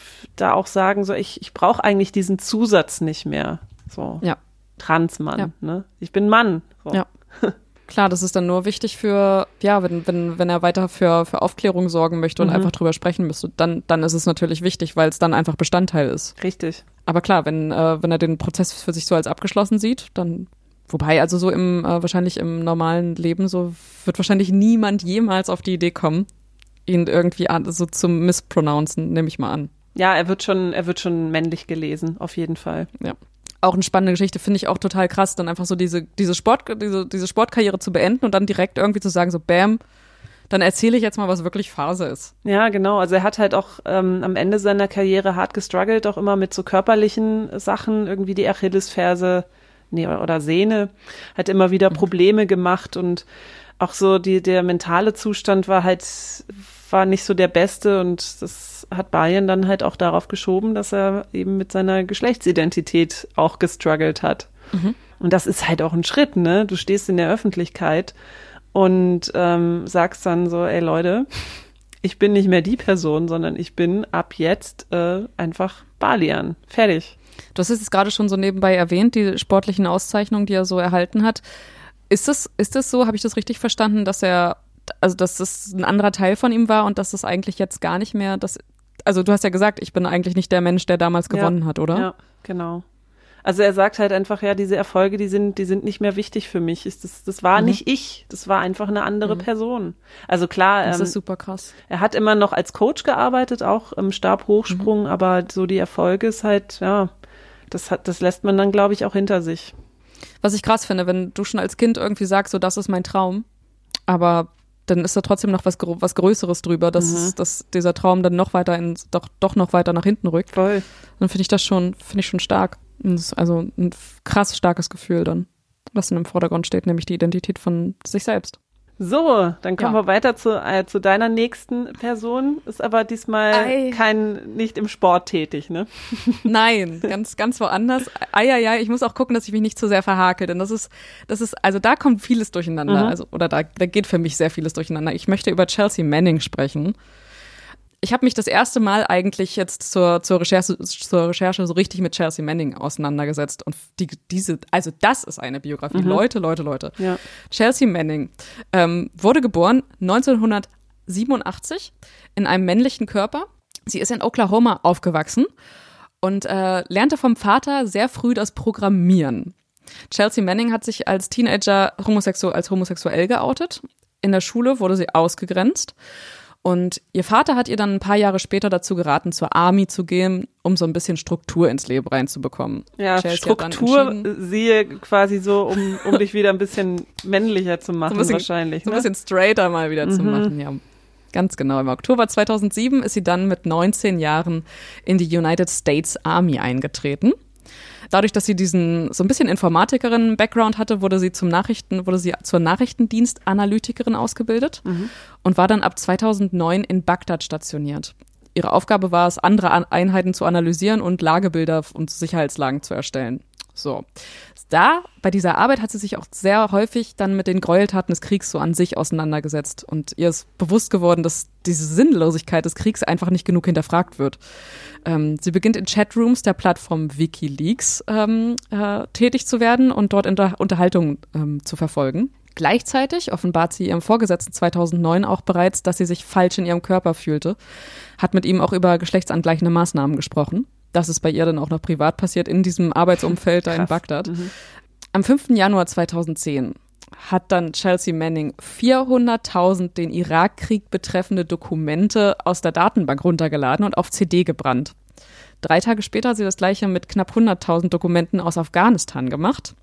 D: da auch sagen, so ich, ich brauche eigentlich diesen Zusatz nicht mehr. So,
C: ja.
D: Transmann,
C: ja.
D: ne? Ich bin Mann. So.
C: Ja. Klar, das ist dann nur wichtig für, ja, wenn, wenn, wenn er weiter für, für Aufklärung sorgen möchte und mhm. einfach drüber sprechen müsste, dann, dann ist es natürlich wichtig, weil es dann einfach Bestandteil ist.
D: Richtig.
C: Aber klar, wenn, äh, wenn er den Prozess für sich so als abgeschlossen sieht, dann, wobei, also so im, äh, wahrscheinlich im normalen Leben, so wird wahrscheinlich niemand jemals auf die Idee kommen, ihn irgendwie an, so zum Misspronouncen, nehme ich mal an.
D: Ja, er wird schon, er wird schon männlich gelesen, auf jeden Fall.
C: Ja. Auch eine spannende Geschichte, finde ich auch total krass, dann einfach so diese, diese Sport, diese, diese Sportkarriere zu beenden und dann direkt irgendwie zu sagen, so bam, dann erzähle ich jetzt mal, was wirklich Phase ist.
D: Ja, genau. Also er hat halt auch ähm, am Ende seiner Karriere hart gestruggelt, auch immer mit so körperlichen Sachen, irgendwie die Achillesferse, nee, oder Sehne, hat immer wieder Probleme gemacht und auch so die, der mentale Zustand war halt, war nicht so der beste und das hat Balian dann halt auch darauf geschoben, dass er eben mit seiner Geschlechtsidentität auch gestruggelt hat. Mhm. Und das ist halt auch ein Schritt, ne? Du stehst in der Öffentlichkeit und ähm, sagst dann so, ey Leute, ich bin nicht mehr die Person, sondern ich bin ab jetzt äh, einfach Balian. Fertig.
C: Du hast es jetzt gerade schon so nebenbei erwähnt, die sportlichen Auszeichnungen, die er so erhalten hat. Ist das, ist das so, habe ich das richtig verstanden, dass er, also dass das ein anderer Teil von ihm war und dass das eigentlich jetzt gar nicht mehr, das, also du hast ja gesagt, ich bin eigentlich nicht der Mensch, der damals gewonnen
D: ja,
C: hat, oder?
D: Ja, genau. Also er sagt halt einfach, ja, diese Erfolge, die sind, die sind nicht mehr wichtig für mich. Ist das, das war mhm. nicht ich, das war einfach eine andere mhm. Person. Also klar,
C: das
D: ähm,
C: ist super krass.
D: Er hat immer noch als Coach gearbeitet, auch im Stabhochsprung, mhm. aber so die Erfolge ist halt, ja, das hat, das lässt man dann, glaube ich, auch hinter sich.
C: Was ich krass finde, wenn du schon als Kind irgendwie sagst, so das ist mein Traum, aber dann ist da trotzdem noch was, was Größeres drüber, dass, mhm. dass dieser Traum dann noch weiter in, doch, doch noch weiter nach hinten rückt.
D: Voll.
C: Dann finde ich das schon, finde ich schon stark. Also ein krass starkes Gefühl dann, was dann im Vordergrund steht, nämlich die Identität von sich selbst.
D: So, dann kommen
C: Ja.
D: wir weiter zu, äh, zu deiner nächsten Person. Ist aber diesmal
C: Ei.
D: kein, nicht im Sport tätig, ne?
C: Nein, ganz, ganz woanders. Eieiei, ich muss auch gucken, dass ich mich nicht zu sehr verhakel, denn das ist, das ist, also da kommt vieles durcheinander,
D: Mhm.
C: also, oder da, da geht für mich sehr vieles durcheinander. Ich möchte über Chelsea Manning sprechen. Ich habe mich das erste Mal eigentlich jetzt zur, zur Recherche, zur Recherche so richtig mit Chelsea Manning auseinandergesetzt und die, diese, also das ist eine Biografie.
D: Mhm.
C: Leute, Leute, Leute.
D: Ja.
C: Chelsea Manning ähm, wurde geboren neunzehnhundertsiebenundachtzig in einem männlichen Körper. Sie ist in Oklahoma aufgewachsen und äh, lernte vom Vater sehr früh das Programmieren. Chelsea Manning hat sich als Teenager homosexu- als homosexuell geoutet. In der Schule wurde sie ausgegrenzt. Und ihr Vater hat ihr dann ein paar Jahre später dazu geraten, zur Army zu gehen, um so ein bisschen Struktur ins Leben reinzubekommen.
D: Ja,
C: Chelsea hat dann
D: Struktur
C: entschieden-
D: siehe quasi so, um, um dich wieder ein bisschen männlicher zu machen,
C: So ein bisschen-
D: wahrscheinlich.
C: So ein
D: Ne?
C: bisschen straighter mal wieder zu
D: Mhm.
C: machen, ja. Ganz genau. Im Oktober zweitausendsieben ist sie dann mit neunzehn Jahren in die United States Army eingetreten. Dadurch, dass sie diesen so ein bisschen Informatikerin-Background hatte, wurde sie zum Nachrichten, wurde sie zur Nachrichtendienstanalytikerin ausgebildet
D: Mhm.
C: und war dann ab zweitausendneun in Bagdad stationiert. Ihre Aufgabe war es, andere An- Einheiten zu analysieren und Lagebilder und Sicherheitslagen zu erstellen. So. Da, bei dieser Arbeit hat sie sich auch sehr häufig dann mit den Gräueltaten des Kriegs so an sich auseinandergesetzt. Und ihr ist bewusst geworden, dass diese Sinnlosigkeit des Kriegs einfach nicht genug hinterfragt wird. Ähm, sie beginnt in Chatrooms der Plattform WikiLeaks ähm, äh, tätig zu werden und dort Inter- Unterhaltung ähm, zu verfolgen. Gleichzeitig offenbart sie ihrem Vorgesetzten zweitausendneun auch bereits, dass sie sich falsch in ihrem Körper fühlte, hat mit ihm auch über geschlechtsangleichende Maßnahmen gesprochen. Das ist bei ihr dann auch noch privat passiert in diesem Arbeitsumfeld da in
D: Krass.
C: Bagdad.
D: Mhm.
C: Am fünften Januar zweitausendzehn hat dann Chelsea Manning vierhunderttausend den Irakkrieg betreffende Dokumente aus der Datenbank runtergeladen und auf C D gebrannt. Drei Tage später hat sie das gleiche mit knapp hunderttausend Dokumenten aus Afghanistan gemacht.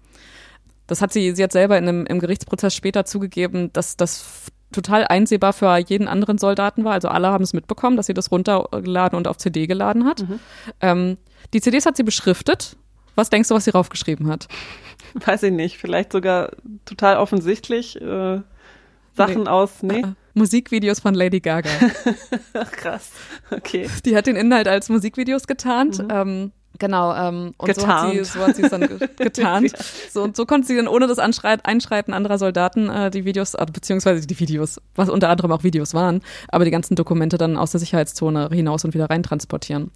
C: Das hat sie, sie hat selber in einem, im Gerichtsprozess später zugegeben, dass das f- total einsehbar für jeden anderen Soldaten war. Also alle haben es mitbekommen, dass sie das runtergeladen und auf C D geladen hat.
D: Mhm.
C: Ähm, die C Ds hat sie beschriftet. Was denkst du, was sie raufgeschrieben hat?
D: Weiß ich nicht, vielleicht sogar total offensichtlich äh, Sachen
C: Nee.
D: aus, nee?
C: Äh, Musikvideos von Lady Gaga.
D: Ach, krass, okay.
C: Die hat den Inhalt als Musikvideos getarnt.
D: Mhm.
C: Ähm, genau. Ähm, und
D: Getarnt.
C: so hat sie, so hat sie es dann ge- getarnt. So, und so konnte sie dann ohne das Anschreit, Einschreiten anderer Soldaten äh, die Videos, äh, beziehungsweise die Videos, was unter anderem auch Videos waren, aber die ganzen Dokumente dann aus der Sicherheitszone hinaus und wieder rein transportieren.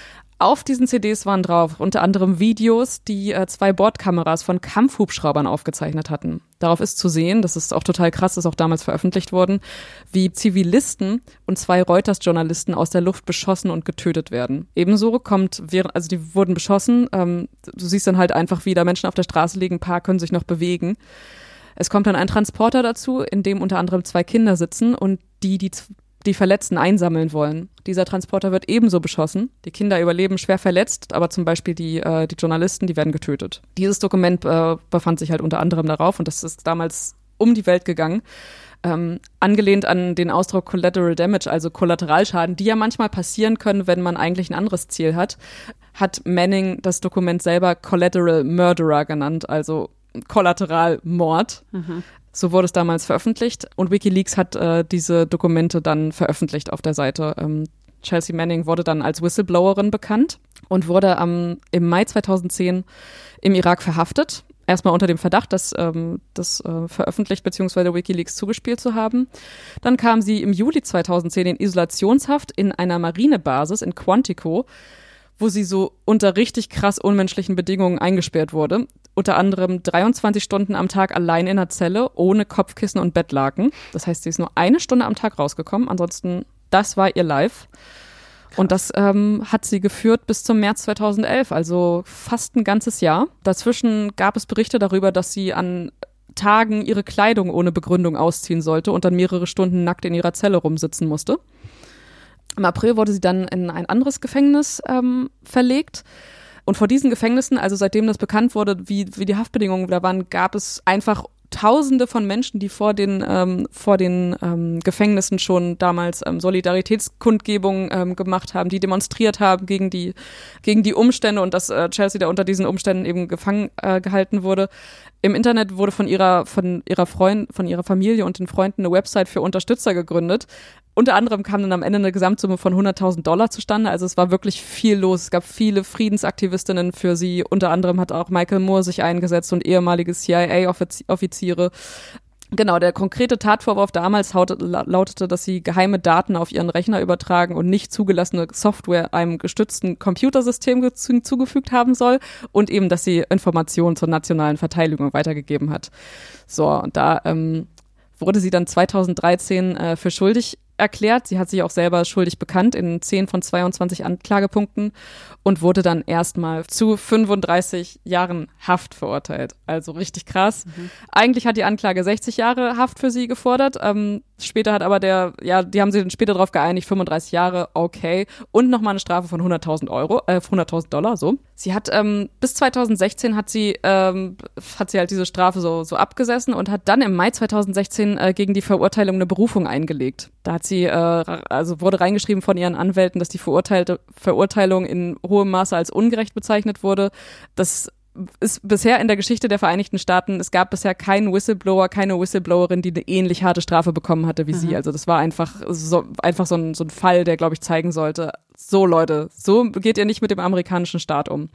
C: Auf diesen C Ds waren drauf unter anderem Videos, die äh, zwei Bordkameras von Kampfhubschraubern aufgezeichnet hatten. Darauf ist zu sehen, das ist auch total krass, ist auch damals veröffentlicht worden, wie Zivilisten und zwei Reuters-Journalisten aus der Luft beschossen und getötet werden. Ebenso kommt, während, also die wurden beschossen, ähm, du siehst dann halt einfach, wie da Menschen auf der Straße liegen, ein paar können sich noch bewegen. Es kommt dann ein Transporter dazu, in dem unter anderem zwei Kinder sitzen und die die die Verletzten einsammeln wollen. Dieser Transporter wird ebenso beschossen. Die Kinder überleben schwer verletzt, aber zum Beispiel die, äh, die Journalisten, die werden getötet. Dieses Dokument äh, befand sich halt unter anderem darauf und das ist damals um die Welt gegangen. Ähm, angelehnt an den Ausdruck Collateral Damage, also Kollateralschaden, die ja manchmal passieren können, wenn man eigentlich ein anderes Ziel hat, hat Manning das Dokument selber Collateral Murderer genannt, also Kollateralmord.
D: Mhm.
C: So wurde es damals veröffentlicht und WikiLeaks hat äh, diese Dokumente dann veröffentlicht auf der Seite. Ähm, Chelsea Manning wurde dann als Whistleblowerin bekannt und wurde am, im Mai zweitausendzehn im Irak verhaftet. Erstmal unter dem Verdacht, das, ähm, das äh, veröffentlicht bzw. WikiLeaks zugespielt zu haben. Dann kam sie im Juli zweitausendzehn in Isolationshaft in einer Marinebasis in Quantico, wo sie so unter richtig krass unmenschlichen Bedingungen eingesperrt wurde. Unter anderem dreiundzwanzig Stunden am Tag allein in der Zelle, ohne Kopfkissen und Bettlaken. Das heißt, sie ist nur eine Stunde am Tag rausgekommen. Ansonsten, das war ihr Life. Und das ähm, hat sie geführt bis zum März zweitausendelf, also fast ein ganzes Jahr. Dazwischen gab es Berichte darüber, dass sie an Tagen ihre Kleidung ohne Begründung ausziehen sollte und dann mehrere Stunden nackt in ihrer Zelle rumsitzen musste. Im April wurde sie dann in ein anderes Gefängnis ähm, verlegt. Und vor diesen Gefängnissen, also seitdem das bekannt wurde, wie, wie die Haftbedingungen da waren, gab es einfach Tausende von Menschen, die vor den, ähm, vor den ähm, Gefängnissen schon damals ähm, Solidaritätskundgebungen ähm, gemacht haben, die demonstriert haben gegen die, gegen die Umstände und dass äh, Chelsea da unter diesen Umständen eben gefangen äh, gehalten wurde. Im Internet wurde von ihrer, von ihrer Freund, von ihrer Familie und den Freunden eine Website für Unterstützer gegründet. Unter anderem kam dann am Ende eine Gesamtsumme von hunderttausend Dollar zustande. Also es war wirklich viel los. Es gab viele Friedensaktivistinnen für sie. Unter anderem hat auch Michael Moore sich eingesetzt und ehemalige C I A-Offiziere. Genau, der konkrete Tatvorwurf damals lautete, dass sie geheime Daten auf ihren Rechner übertragen und nicht zugelassene Software einem gestützten Computersystem zugefügt haben soll und eben, dass sie Informationen zur nationalen Verteidigung weitergegeben hat. So, und da ähm, wurde sie dann zweitausenddreizehn äh, für schuldig erklärt. Sie hat sich auch selber schuldig bekannt in zehn von zweiundzwanzig Anklagepunkten und wurde dann erstmal zu fünfunddreißig Jahren Haft verurteilt. Also richtig krass. Mhm. Eigentlich hat die Anklage sechzig Jahre Haft für sie gefordert. Ähm, später hat aber der, ja, die haben sich dann später darauf geeinigt, fünfunddreißig Jahre, okay. Und nochmal eine Strafe von hunderttausend Euro, äh, hunderttausend Dollar, so. Sie hat, ähm, bis zweitausendsechzehn hat sie, ähm, hat sie halt diese Strafe so, so abgesessen und hat dann im Mai zweitausendsechzehn äh, gegen die Verurteilung eine Berufung eingelegt. Da hat sie, äh, also wurde reingeschrieben von ihren Anwälten, dass die verurteilte Verurteilung in hohem Maße als ungerecht bezeichnet wurde. Das ist bisher in der Geschichte der Vereinigten Staaten, es gab bisher keinen Whistleblower, keine Whistleblowerin, die eine ähnlich harte Strafe bekommen hatte wie mhm. sie. Also das war einfach so, einfach so ein, so ein Fall, der, glaube ich, zeigen sollte, so Leute, so geht ihr nicht mit dem amerikanischen Staat um.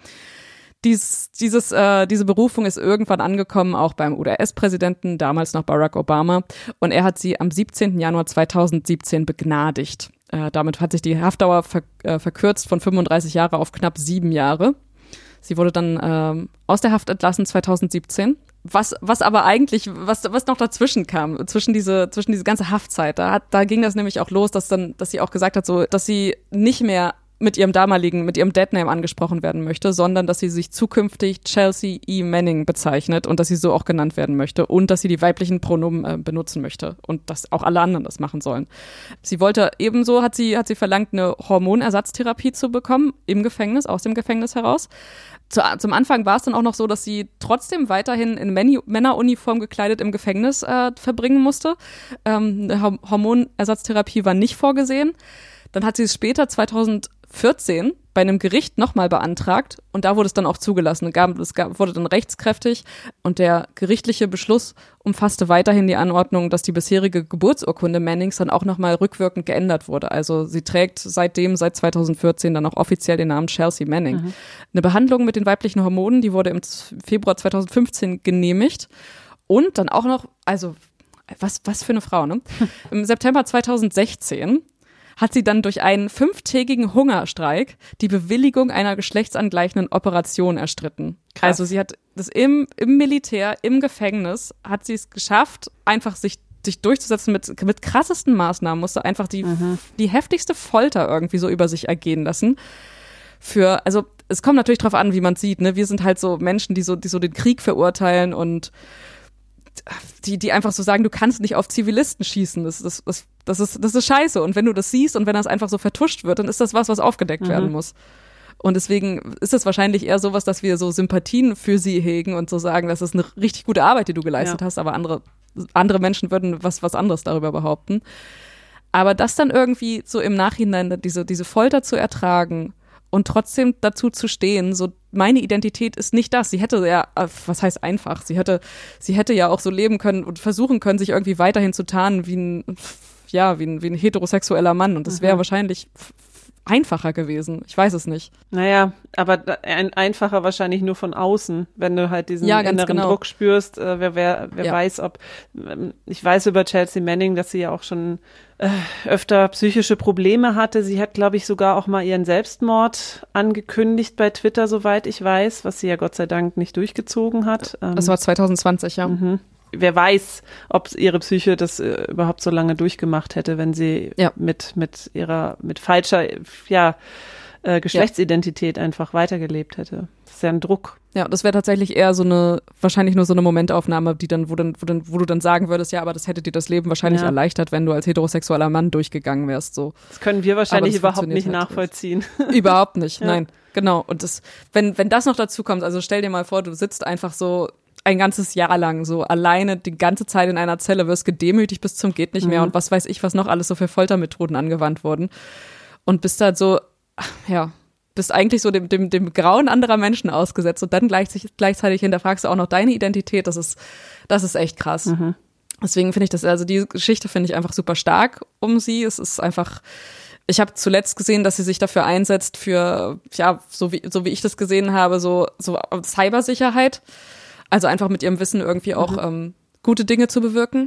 C: Dies, dieses, äh, diese Berufung ist irgendwann angekommen, auch beim U S-Präsidenten, damals noch Barack Obama. Und er hat sie am siebzehnten Januar zweitausendsiebzehn begnadigt. Äh, damit hat sich die Haftdauer ver, äh, verkürzt von fünfunddreißig Jahre auf knapp sieben Jahre. Sie wurde dann ähm, aus der Haft entlassen zweitausendsiebzehn. Was, was aber eigentlich, was, was noch dazwischen kam, zwischen diese, zwischen diese ganze Haftzeit, da hat, da ging das nämlich auch los, dass dann, dass sie auch gesagt hat, so, dass sie nicht mehr mit ihrem damaligen, mit ihrem Deadname angesprochen werden möchte, sondern dass sie sich zukünftig Chelsea E. Manning bezeichnet und dass sie so auch genannt werden möchte und dass sie die weiblichen Pronomen äh, benutzen möchte und dass auch alle anderen das machen sollen. Sie wollte ebenso, hat sie, hat sie verlangt, eine Hormonersatztherapie zu bekommen im Gefängnis, aus dem Gefängnis heraus. Zu, zum Anfang war es dann auch noch so, dass sie trotzdem weiterhin in Männi- Männeruniform gekleidet im Gefängnis äh, verbringen musste. Ähm, eine Horm- Hormonersatztherapie war nicht vorgesehen. Dann hat sie es später zweitausendvierzehn bei einem Gericht nochmal beantragt und da wurde es dann auch zugelassen. Es gab, wurde dann rechtskräftig und der gerichtliche Beschluss umfasste weiterhin die Anordnung, dass die bisherige Geburtsurkunde Mannings dann auch nochmal rückwirkend geändert wurde. Also sie trägt seitdem, seit zweitausendvierzehn dann auch offiziell den Namen Chelsea Manning. Mhm. Eine Behandlung mit den weiblichen Hormonen, die wurde im Februar zweitausendfünfzehn genehmigt und dann auch noch, also was, was für eine Frau, ne? Im September zweitausendsechzehn hat sie dann durch einen fünftägigen Hungerstreik die Bewilligung einer geschlechtsangleichenden Operation erstritten. Krass. Also sie hat das im, im Militär, im Gefängnis, hat sie es geschafft, einfach sich, sich durchzusetzen mit, mit krassesten Maßnahmen, musste einfach die, mhm. die heftigste Folter irgendwie so über sich ergehen lassen. Für, also es kommt natürlich drauf an, wie man es sieht, ne? Wir sind halt so Menschen, die so, die so den Krieg verurteilen und die, die einfach so sagen, du kannst nicht auf Zivilisten schießen. Das, das, das, das, ist, das ist scheiße. Und wenn du das siehst und wenn das einfach so vertuscht wird, dann ist das was, was aufgedeckt mhm. werden muss. Und deswegen ist es wahrscheinlich eher sowas, dass wir so Sympathien für sie hegen und so sagen, das ist eine richtig gute Arbeit, die du geleistet ja. hast, aber andere, andere Menschen würden was, was anderes darüber behaupten. Aber das dann irgendwie so im Nachhinein, diese, diese Folter zu ertragen und trotzdem dazu zu stehen, so meine Identität ist nicht das. Sie hätte ja, was heißt einfach, sie hätte, sie hätte ja auch so leben können und versuchen können, sich irgendwie weiterhin zu tarnen wie ein, ja, wie ein, wie ein heterosexueller Mann. Und das wäre mhm. wahrscheinlich einfacher gewesen. Ich weiß es nicht.
D: Naja, aber ein, einfacher wahrscheinlich nur von außen, wenn du halt diesen
C: ja,
D: inneren
C: genau.
D: Druck spürst. Äh, wer wer, wer ja. weiß, ob, ich weiß über Chelsea Manning, dass sie ja auch schon äh, öfter psychische Probleme hatte. Sie hat, glaube ich, sogar auch mal ihren Selbstmord angekündigt bei Twitter, soweit ich weiß, was sie ja Gott sei Dank nicht durchgezogen hat.
C: Das war zweitausendzwanzig, ja.
D: Mhm. Wer weiß, ob ihre Psyche das äh, überhaupt so lange durchgemacht hätte, wenn sie ja. mit mit ihrer mit falscher ja äh, Geschlechtsidentität ja. einfach weitergelebt hätte. Das ist ja ein Druck.
C: Ja, das wäre tatsächlich eher so eine, wahrscheinlich nur so eine Momentaufnahme, die dann, wo dann, wo dann, wo du dann sagen würdest, ja, aber das hätte dir das Leben wahrscheinlich ja. erleichtert, wenn du als heterosexueller Mann durchgegangen wärst. So.
D: Das können wir wahrscheinlich überhaupt nicht halt nachvollziehen.
C: Überhaupt nicht, ja. nein, genau. Und das, wenn wenn das noch dazu kommt, also stell dir mal vor, du sitzt einfach so ein ganzes Jahr lang so alleine die ganze Zeit in einer Zelle, wirst gedemütigt bis zum geht nicht mehr mhm. und was weiß ich, was noch alles so für Foltermethoden angewandt wurden und bist halt so, ja, bist eigentlich so dem, dem, dem Grauen anderer Menschen ausgesetzt und dann gleichzeitig, gleichzeitig hinterfragst du auch noch deine Identität. Das ist, das ist echt krass. Mhm. Deswegen finde ich das, also die Geschichte finde ich einfach super stark um sie. Es ist einfach, ich habe zuletzt gesehen, dass sie sich dafür einsetzt für, ja, so wie, so wie ich das gesehen habe, so, so Cybersicherheit. Also einfach mit ihrem Wissen irgendwie auch mhm. ähm, gute Dinge zu bewirken.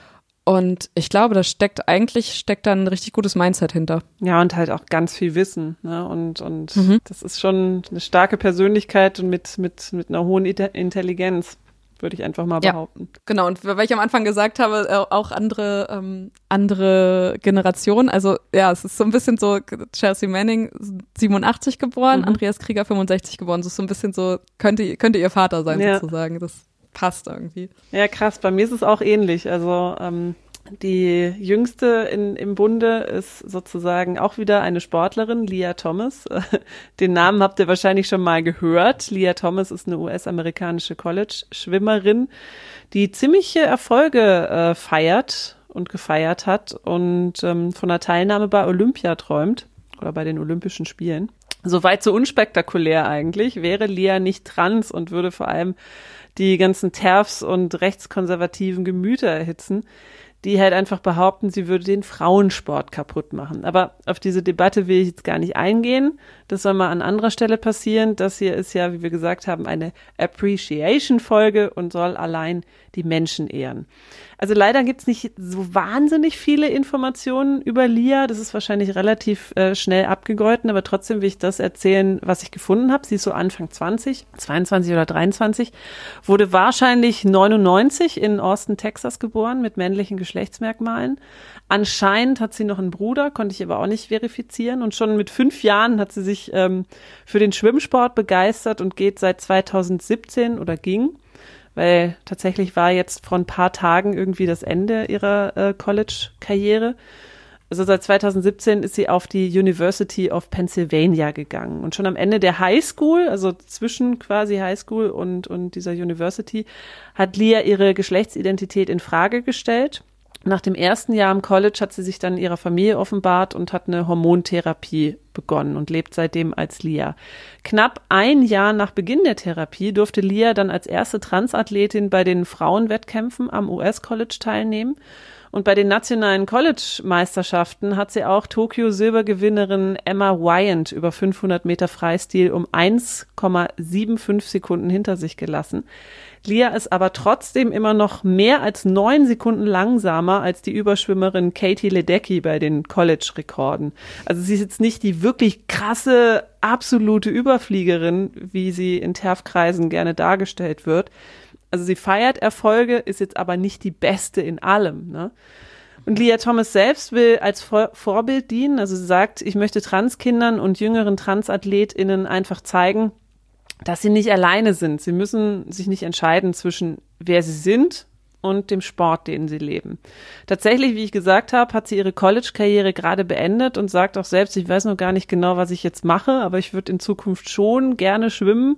C: Und ich glaube, da steckt eigentlich, steckt da ein richtig gutes Mindset hinter.
D: Ja, und halt auch ganz viel Wissen, ne? Und, und mhm. das ist schon eine starke Persönlichkeit und mit, mit, mit einer hohen Intelligenz, würde ich einfach mal behaupten.
C: Ja, genau. Und weil ich am Anfang gesagt habe, auch andere, ähm, andere Generationen. Also, ja, es ist so ein bisschen so, Chelsea Manning, siebenundachtzig geboren, mhm. Andreas Krieger, fünfundsechzig geboren. So ist so ein bisschen so, könnte, könnte ihr Vater sein, ja. sozusagen. Das passt irgendwie.
D: Ja, krass. Bei mir ist es auch ähnlich. Also ähm, die Jüngste in, im Bunde ist sozusagen auch wieder eine Sportlerin, Lia Thomas. Den Namen habt ihr wahrscheinlich schon mal gehört. Lia Thomas ist eine U S-amerikanische College-Schwimmerin, die ziemliche Erfolge äh, feiert und gefeiert hat und ähm, von einer Teilnahme bei Olympia träumt oder bei den Olympischen Spielen. Soweit so unspektakulär eigentlich, wäre Lia nicht trans und würde vor allem die ganzen TERFs und rechtskonservativen Gemüter erhitzen, die halt einfach behaupten, sie würde den Frauensport kaputt machen. Aber auf diese Debatte will ich jetzt gar nicht eingehen. Das soll mal an anderer Stelle passieren. Das hier ist ja, wie wir gesagt haben, eine Appreciation-Folge und soll allein die Menschen ehren. Also leider gibt's nicht so wahnsinnig viele Informationen über Lia. Das ist wahrscheinlich relativ äh, schnell abgegolten, aber trotzdem will ich das erzählen, was ich gefunden habe. Sie ist so Anfang zwanzig, zweiundzwanzig oder dreiundzwanzig, wurde wahrscheinlich neunundneunzig in Austin, Texas geboren mit männlichen Geschlechtsmerkmalen. Anscheinend hat sie noch einen Bruder, konnte ich aber auch nicht verifizieren. Und schon mit fünf Jahren hat sie sich ähm, für den Schwimmsport begeistert und geht seit zweitausendsiebzehn oder ging, weil tatsächlich war jetzt vor ein paar Tagen irgendwie das Ende ihrer äh, College-Karriere. Also seit zweitausendsiebzehn ist sie auf die University of Pennsylvania gegangen. Und schon am Ende der High School, also zwischen quasi High School und, und dieser University, hat Lia ihre Geschlechtsidentität in Frage gestellt. Nach dem ersten Jahr im College hat sie sich dann ihrer Familie offenbart und hat eine Hormontherapie begonnen und lebt seitdem als Lia. Knapp ein Jahr nach Beginn der Therapie durfte Lia dann als erste Transathletin bei den Frauenwettkämpfen am U S-College teilnehmen. Und bei den nationalen College-Meisterschaften hat sie auch Tokio-Silbergewinnerin Emma Wyant über fünfhundert Meter Freistil um eins Komma fünfundsiebzig Sekunden hinter sich gelassen. Lia ist aber trotzdem immer noch mehr als neun Sekunden langsamer als die Überschwimmerin Katie Ledecky bei den College-Rekorden. Also sie ist jetzt nicht die wirklich krasse, absolute Überfliegerin, wie sie in T E R F-Kreisen gerne dargestellt wird. Also sie feiert Erfolge, ist jetzt aber nicht die Beste in allem, ne? Und Lia Thomas selbst will als Vor- Vorbild dienen. Also sie sagt, ich möchte Transkindern und jüngeren TransathletInnen einfach zeigen, dass sie nicht alleine sind. Sie müssen sich nicht entscheiden zwischen wer sie sind und dem Sport, den sie leben. Tatsächlich, wie ich gesagt habe, hat sie ihre College-Karriere gerade beendet und sagt auch selbst, ich weiß noch gar nicht genau, was ich jetzt mache, aber ich würde in Zukunft schon gerne schwimmen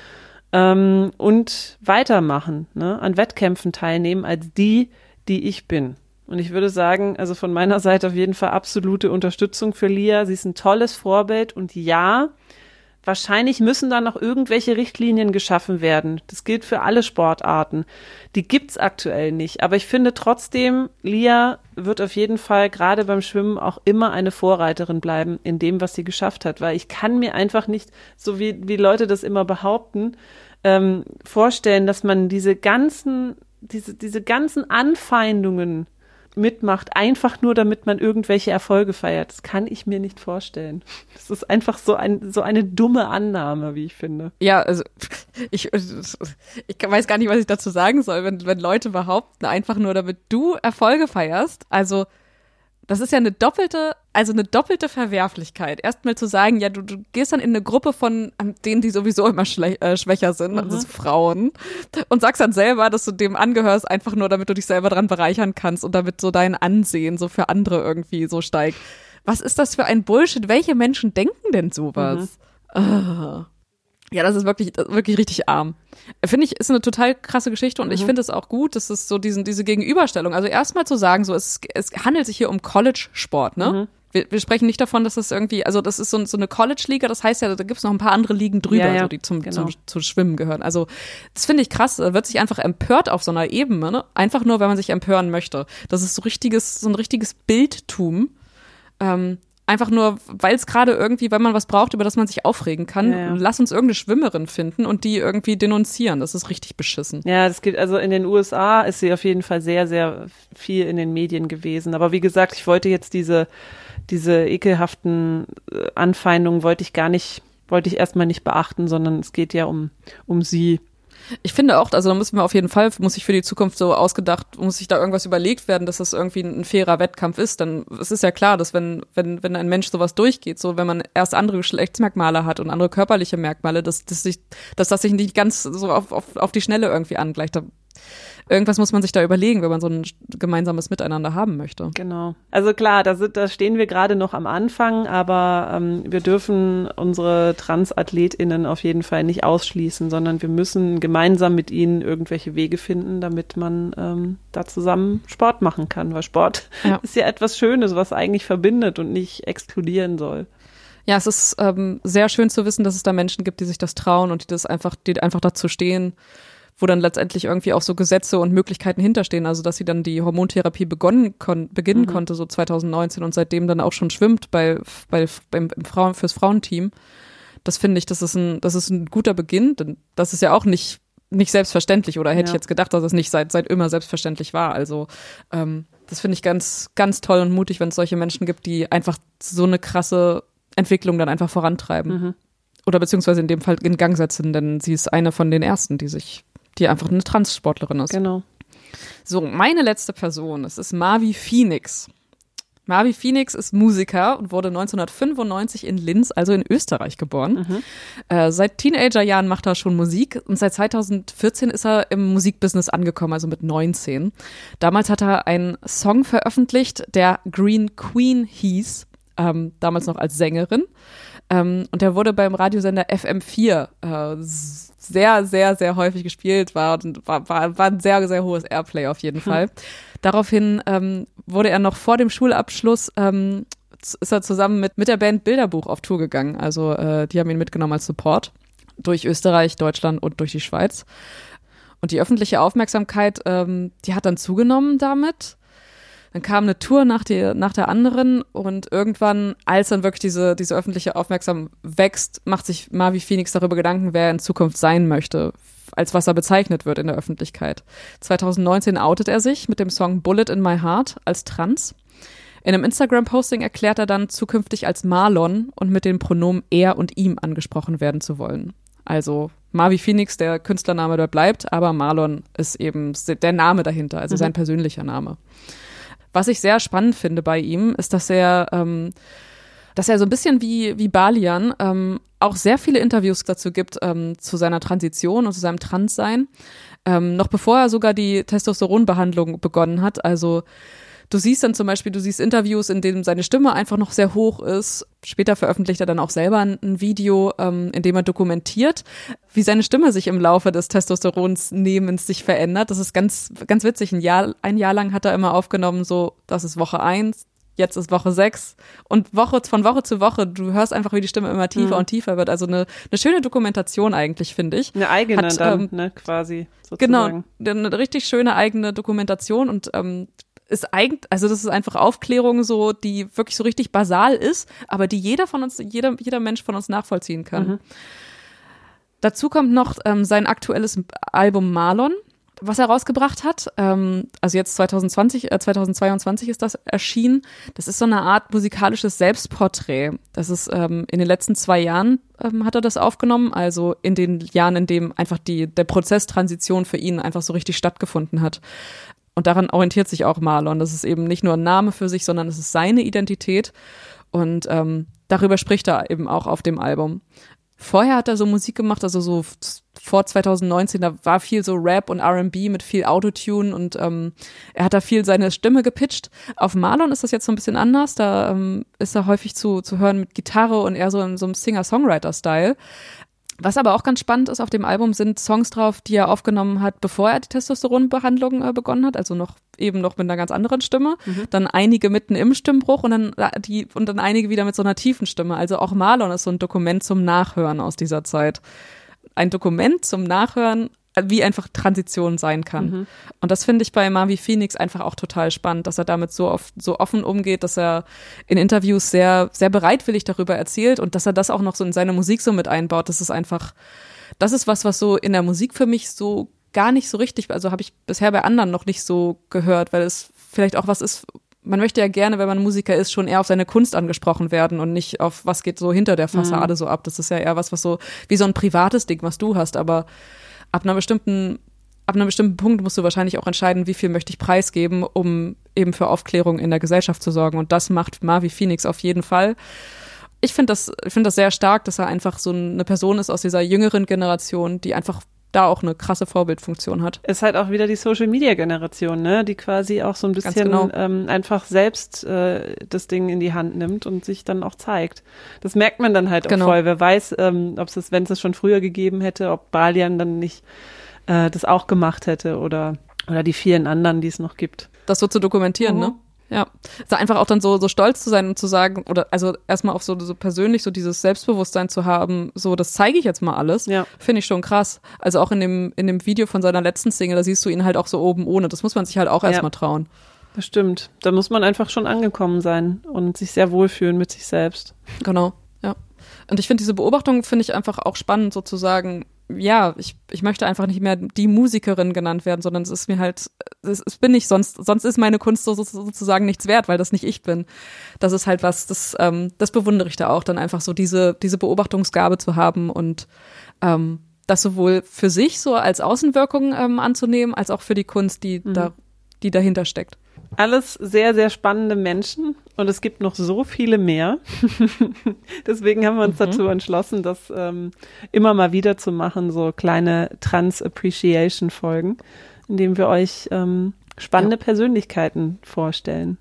D: ähm, und weitermachen, ne? An Wettkämpfen teilnehmen als die, die ich bin. Und ich würde sagen, also von meiner Seite auf jeden Fall absolute Unterstützung für Lia. Sie ist ein tolles Vorbild und ja, wahrscheinlich müssen da noch irgendwelche Richtlinien geschaffen werden. Das gilt für alle Sportarten. Die gibt's aktuell nicht. Aber ich finde trotzdem, Lia wird auf jeden Fall gerade beim Schwimmen auch immer eine Vorreiterin bleiben in dem, was sie geschafft hat. Weil ich kann mir einfach nicht, so wie, wie Leute das immer behaupten, ähm, vorstellen, dass man diese ganzen, diese, diese ganzen Anfeindungen mitmacht, einfach nur, damit man irgendwelche Erfolge feiert. Das kann ich mir nicht vorstellen. Das ist einfach so ein so eine dumme Annahme, wie ich finde.
C: Ja, also ich, ich weiß gar nicht, was ich dazu sagen soll, wenn, wenn Leute behaupten, einfach nur, damit du Erfolge feierst. Also das ist ja eine doppelte, also eine doppelte Verwerflichkeit. Erstmal zu sagen, ja, du, du gehst dann in eine Gruppe von denen, die sowieso immer schle- äh, schwächer sind, mhm. also Frauen, und sagst dann selber, dass du dem angehörst, einfach nur, damit du dich selber dran bereichern kannst und damit so dein Ansehen so für andere irgendwie so steigt. Was ist das für ein Bullshit? Welche Menschen denken denn sowas? Mhm. Oh. Ja, das ist wirklich, wirklich richtig arm. Finde ich, ist eine total krasse Geschichte und mhm. ich finde es auch gut, dass es so diesen, diese Gegenüberstellung, also erstmal zu sagen, so, es, es handelt sich hier um College-Sport, ne? Mhm. Wir, wir sprechen nicht davon, dass das irgendwie, also das ist so, so eine College-Liga, das heißt ja, da gibt es noch ein paar andere Ligen drüber,
D: ja, ja,
C: so, die zum,
D: genau.
C: zum, zum Schwimmen gehören. Also das finde ich krass, da wird sich einfach empört auf so einer Ebene, ne? Einfach nur, wenn man sich empören möchte. Das ist so richtiges, so ein richtiges Bildtum. Ähm, einfach nur, weil es gerade irgendwie, weil man was braucht, über das man sich aufregen kann,
D: ja, ja.
C: lass uns irgendeine Schwimmerin finden und die irgendwie denunzieren. Das ist richtig beschissen.
D: Ja, das gibt, also in den U S A ist sie auf jeden Fall sehr, sehr viel in den Medien gewesen. Aber wie gesagt, ich wollte jetzt diese, diese ekelhaften Anfeindungen wollte ich gar nicht, wollte ich erstmal nicht beachten, sondern es geht ja um, um sie.
C: Ich finde auch, also da müssen wir auf jeden Fall, muss sich für die Zukunft so ausgedacht, muss sich da irgendwas überlegt werden, dass das irgendwie ein fairer Wettkampf ist. Dann es ist ja klar, dass wenn wenn wenn ein Mensch sowas durchgeht, so wenn man erst andere Geschlechtsmerkmale hat und andere körperliche Merkmale, dass dass sich dass das sich nicht ganz so auf auf auf die Schnelle irgendwie angleicht. Da, irgendwas muss man sich da überlegen, wenn man so ein gemeinsames Miteinander haben möchte.
D: Genau. Also klar, da, sind, da stehen wir gerade noch am Anfang, aber ähm, wir dürfen unsere TransathletInnen auf jeden Fall nicht ausschließen, sondern wir müssen gemeinsam mit ihnen irgendwelche Wege finden, damit man ähm, da zusammen Sport machen kann, weil Sport ja. ist ja etwas Schönes, was eigentlich verbindet und nicht exkludieren soll.
C: Ja, es ist ähm, sehr schön zu wissen, dass es da Menschen gibt, die sich das trauen und die das einfach, die einfach dazu stehen, wo dann letztendlich irgendwie auch so Gesetze und Möglichkeiten hinterstehen, also dass sie dann die Hormontherapie begonnen kon- beginnen mhm. konnte, so zwanzig neunzehn und seitdem dann auch schon schwimmt bei, bei beim im Frauen, fürs Frauenteam. Das finde ich, das ist ein, das ist ein guter Beginn, denn das ist ja auch nicht, nicht selbstverständlich oder hätte ja. ich jetzt gedacht, dass es nicht seit, seit immer selbstverständlich war. Also ähm, das finde ich ganz, ganz toll und mutig, wenn es solche Menschen gibt, die einfach so eine krasse Entwicklung dann einfach vorantreiben. Mhm. Oder beziehungsweise in dem Fall in Gang setzen, denn sie ist eine von den ersten, die sich die einfach eine Trans-Sportlerin ist.
D: Genau.
C: So, meine letzte Person, es ist Marvi Phoenix. Marvi Phoenix ist Musiker und wurde neunzehnhundertfünfundneunzig in Linz, also in Österreich, geboren. Mhm. Äh, seit Teenagerjahren macht er schon Musik und seit zweitausendvierzehn ist er im Musikbusiness angekommen, also mit neunzehn. Damals hat er einen Song veröffentlicht, der Green Queen hieß, ähm, damals noch als Sängerin. Ähm, und der wurde beim Radiosender F M vier äh, sehr, sehr, sehr häufig gespielt, war, war, war, war ein sehr, sehr hohes Airplay auf jeden Fall. Hm. Daraufhin ähm, wurde er noch vor dem Schulabschluss, ähm, ist er zusammen mit, mit der Band Bilderbuch auf Tour gegangen. Also äh, die haben ihn mitgenommen als Support durch Österreich, Deutschland und durch die Schweiz. Und die öffentliche Aufmerksamkeit, ähm, die hat dann zugenommen damit. Dann kam eine Tour nach, die, nach der anderen und irgendwann, als dann wirklich diese, diese öffentliche Aufmerksamkeit wächst, macht sich Marvi Phoenix darüber Gedanken, wer er in Zukunft sein möchte, als was er bezeichnet wird in der Öffentlichkeit. zwanzig neunzehn outet er sich mit dem Song Bullet in My Heart als trans. In einem Instagram-Posting erklärt er dann, zukünftig als Marlon und mit den Pronomen er und ihm angesprochen werden zu wollen. Also Marvi Phoenix, der Künstlername, der bleibt, aber Marlon ist eben der Name dahinter, also mhm. sein persönlicher Name. Was ich sehr spannend finde bei ihm, ist, dass er, ähm, dass er so ein bisschen wie, wie Balian ähm, auch sehr viele Interviews dazu gibt, ähm, zu seiner Transition und zu seinem Transsein. Ähm, noch bevor er sogar die Testosteronbehandlung begonnen hat. Also du siehst dann zum Beispiel, du siehst Interviews, in denen seine Stimme einfach noch sehr hoch ist. Später veröffentlicht er dann auch selber ein, ein Video, ähm, in dem er dokumentiert, wie seine Stimme sich im Laufe des Testosteronsnehmens sich verändert. Das ist ganz, ganz witzig. Ein Jahr, ein Jahr lang hat er immer aufgenommen, so, das ist Woche eins, jetzt ist Woche sechs. Und Woche, von Woche zu Woche, du hörst einfach, wie die Stimme immer tiefer mhm. und tiefer wird. Also eine, eine schöne Dokumentation eigentlich, finde ich.
D: Eine eigene hat, dann, ähm, ne, quasi, sozusagen.
C: Genau, eine richtig schöne eigene Dokumentation und ähm, ist eigentlich, also das ist einfach Aufklärung so, die wirklich so richtig basal ist, aber die jeder von uns, jeder, jeder Mensch von uns nachvollziehen kann. Mhm. Dazu kommt noch ähm, sein aktuelles Album Marlon, was er rausgebracht hat. Ähm, also jetzt zwanzig zwanzig, äh, zwanzig zweiundzwanzig ist das erschienen. Das ist so eine Art musikalisches Selbstporträt. Das ist ähm, in den letzten zwei Jahren ähm, hat er das aufgenommen, also in den Jahren, in dem einfach die der Prozess Transition für ihn einfach so richtig stattgefunden hat. Und daran orientiert sich auch Marlon. Das ist eben nicht nur ein Name für sich, sondern es ist seine Identität. Und ähm, darüber spricht er eben auch auf dem Album. Vorher hat er so Musik gemacht, also so vor zwanzig neunzehn, da war viel so Rap und R and B mit viel Autotune und ähm, er hat da viel seine Stimme gepitcht. Auf Marlon ist das jetzt so ein bisschen anders. Da ähm, ist er häufig zu, zu hören mit Gitarre und eher so in so einem Singer-Songwriter-Style. Was aber auch ganz spannend ist, auf dem Album sind Songs drauf, die er aufgenommen hat, bevor er die Testosteronbehandlung äh, begonnen hat, also noch eben noch mit einer ganz anderen Stimme. Mhm. Dann einige mitten im Stimmbruch und dann die und dann einige wieder mit so einer tiefen Stimme. Also auch Marlon ist so ein Dokument zum Nachhören aus dieser Zeit. Ein Dokument zum Nachhören, wie einfach Transition sein kann. Mhm. Und das finde ich bei Marvi Phoenix einfach auch total spannend, dass er damit so oft so offen umgeht, dass er in Interviews sehr sehr bereitwillig darüber erzählt und dass er das auch noch so in seine Musik so mit einbaut. Das ist einfach, das ist was, was so in der Musik für mich so gar nicht so richtig, also habe ich bisher bei anderen noch nicht so gehört, weil es vielleicht auch was ist, man möchte ja gerne, wenn man Musiker ist, schon eher auf seine Kunst angesprochen werden und nicht auf was geht so hinter der Fassade mhm. so ab. Das ist ja eher was, was so wie so ein privates Ding, was du hast, aber ab einer bestimmten, ab einem bestimmten Punkt musst du wahrscheinlich auch entscheiden, wie viel möchte ich preisgeben, um eben für Aufklärung in der Gesellschaft zu sorgen. Und das macht Marvi Phoenix auf jeden Fall. Ich finde das, ich finde das sehr stark, dass er einfach so eine Person ist aus dieser jüngeren Generation, die einfach da auch eine krasse Vorbildfunktion hat.
D: Ist halt auch wieder die Social-Media-Generation, ne, die quasi auch so ein bisschen genau. ähm, einfach selbst äh, das Ding in die Hand nimmt und sich dann auch zeigt. Das merkt man dann halt auch genau. voll. Wer weiß, ähm, ob es, wenn es es schon früher gegeben hätte, ob Balian dann nicht äh, das auch gemacht hätte oder oder die vielen anderen, die es noch gibt.
C: Das so zu dokumentieren, mhm. ne? Ja, also einfach auch dann so so stolz zu sein und zu sagen, oder also erstmal auch so, so persönlich so dieses Selbstbewusstsein zu haben, so das zeige ich jetzt mal alles, ja. Finde ich schon krass. Also auch in dem in dem Video von seiner letzten Single, da siehst du ihn halt auch so oben ohne, das muss man sich halt auch erstmal ja. trauen.
D: Das stimmt, da muss man einfach schon angekommen sein und sich sehr wohlfühlen mit sich selbst.
C: Genau, ja. Und ich finde diese Beobachtung, finde ich einfach auch spannend sozusagen, ja, ich, ich möchte einfach nicht mehr die Musikerin genannt werden, sondern es ist mir halt, es, es bin ich, sonst, sonst ist meine Kunst so, so, sozusagen nichts wert, weil das nicht ich bin. Das ist halt was, das, ähm, das bewundere ich da auch, dann einfach so diese, diese Beobachtungsgabe zu haben und ähm, das sowohl für sich so als Außenwirkung ähm, anzunehmen, als auch für die Kunst, die mhm. da, die dahinter steckt.
D: Alles sehr, sehr spannende Menschen und es gibt noch so viele mehr. Deswegen haben wir uns mhm. dazu entschlossen, das ähm, immer mal wieder zu machen, so kleine Trans-Appreciation-Folgen, in denen wir euch ähm, spannende ja. Persönlichkeiten vorstellen.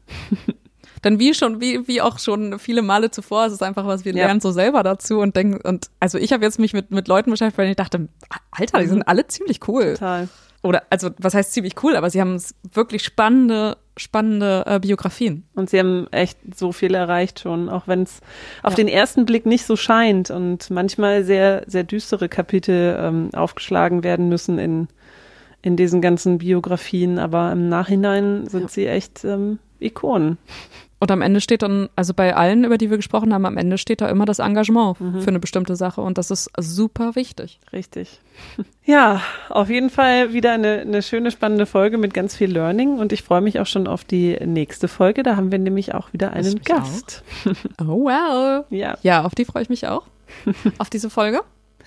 C: Dann wie schon, wie, wie auch schon viele Male zuvor, es ist einfach was, wir ja. lernen so selber dazu und denken, und also ich habe jetzt mich mit, mit Leuten beschäftigt, weil ich dachte, Alter, die sind alle ziemlich cool.
D: Total.
C: Oder, also, was heißt ziemlich cool, aber sie haben wirklich spannende, spannende äh, Biografien.
D: Und sie haben echt so viel erreicht schon, auch wenn es auf ja. den ersten Blick nicht so scheint und manchmal sehr, sehr düstere Kapitel ähm, aufgeschlagen werden müssen in, in diesen ganzen Biografien, aber im Nachhinein sind ja. sie echt ähm, Ikonen.
C: Und am Ende steht dann, also bei allen, über die wir gesprochen haben, am Ende steht da immer das Engagement mhm. für eine bestimmte Sache und das ist super wichtig.
D: Richtig. Ja, auf jeden Fall wieder eine, eine schöne, spannende Folge mit ganz viel Learning und ich freue mich auch schon auf die nächste Folge. Da haben wir nämlich auch wieder einen Gast.
C: Auch. Oh, wow.
D: Ja.
C: Ja, auf die freue ich mich auch. Auf diese Folge.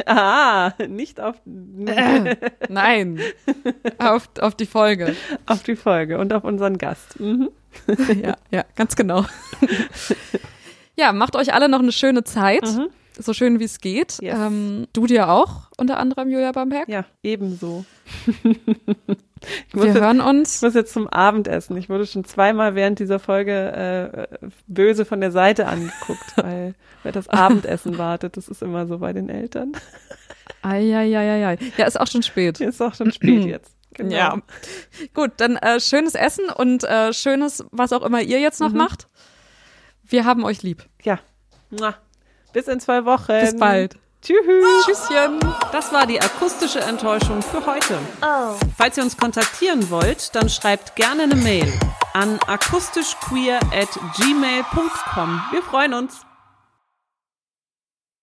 D: Ah, nicht auf...
C: Äh, nein, auf, auf die Folge.
D: Auf die Folge und auf unseren Gast. Mhm.
C: Ja, ja, ganz genau. Ja, macht euch alle noch eine schöne Zeit, mhm. so schön wie es geht. Yes. Ähm, du dir auch, unter anderem Julia Bamberg.
D: Ja, ebenso.
C: Wir
D: jetzt,
C: hören uns.
D: Ich muss jetzt zum Abendessen. Ich wurde schon zweimal während dieser Folge äh, böse von der Seite angeguckt, weil, weil das Abendessen wartet. Das ist immer so bei den Eltern.
C: Eieieiei. Ja, ist auch schon spät.
D: Ist auch schon spät jetzt.
C: Genau. Ja. Gut, dann äh, schönes Essen und äh, schönes, was auch immer ihr jetzt noch mhm. macht. Wir haben euch lieb.
D: Ja. Bis in zwei Wochen.
C: Bis bald.
D: Tschüss.
C: Tschüsschen.
D: Das war die akustische Enttäuschung für heute. Oh. Falls ihr uns kontaktieren wollt, dann schreibt gerne eine Mail an akustischqueer at gmail punkt com. Wir freuen uns.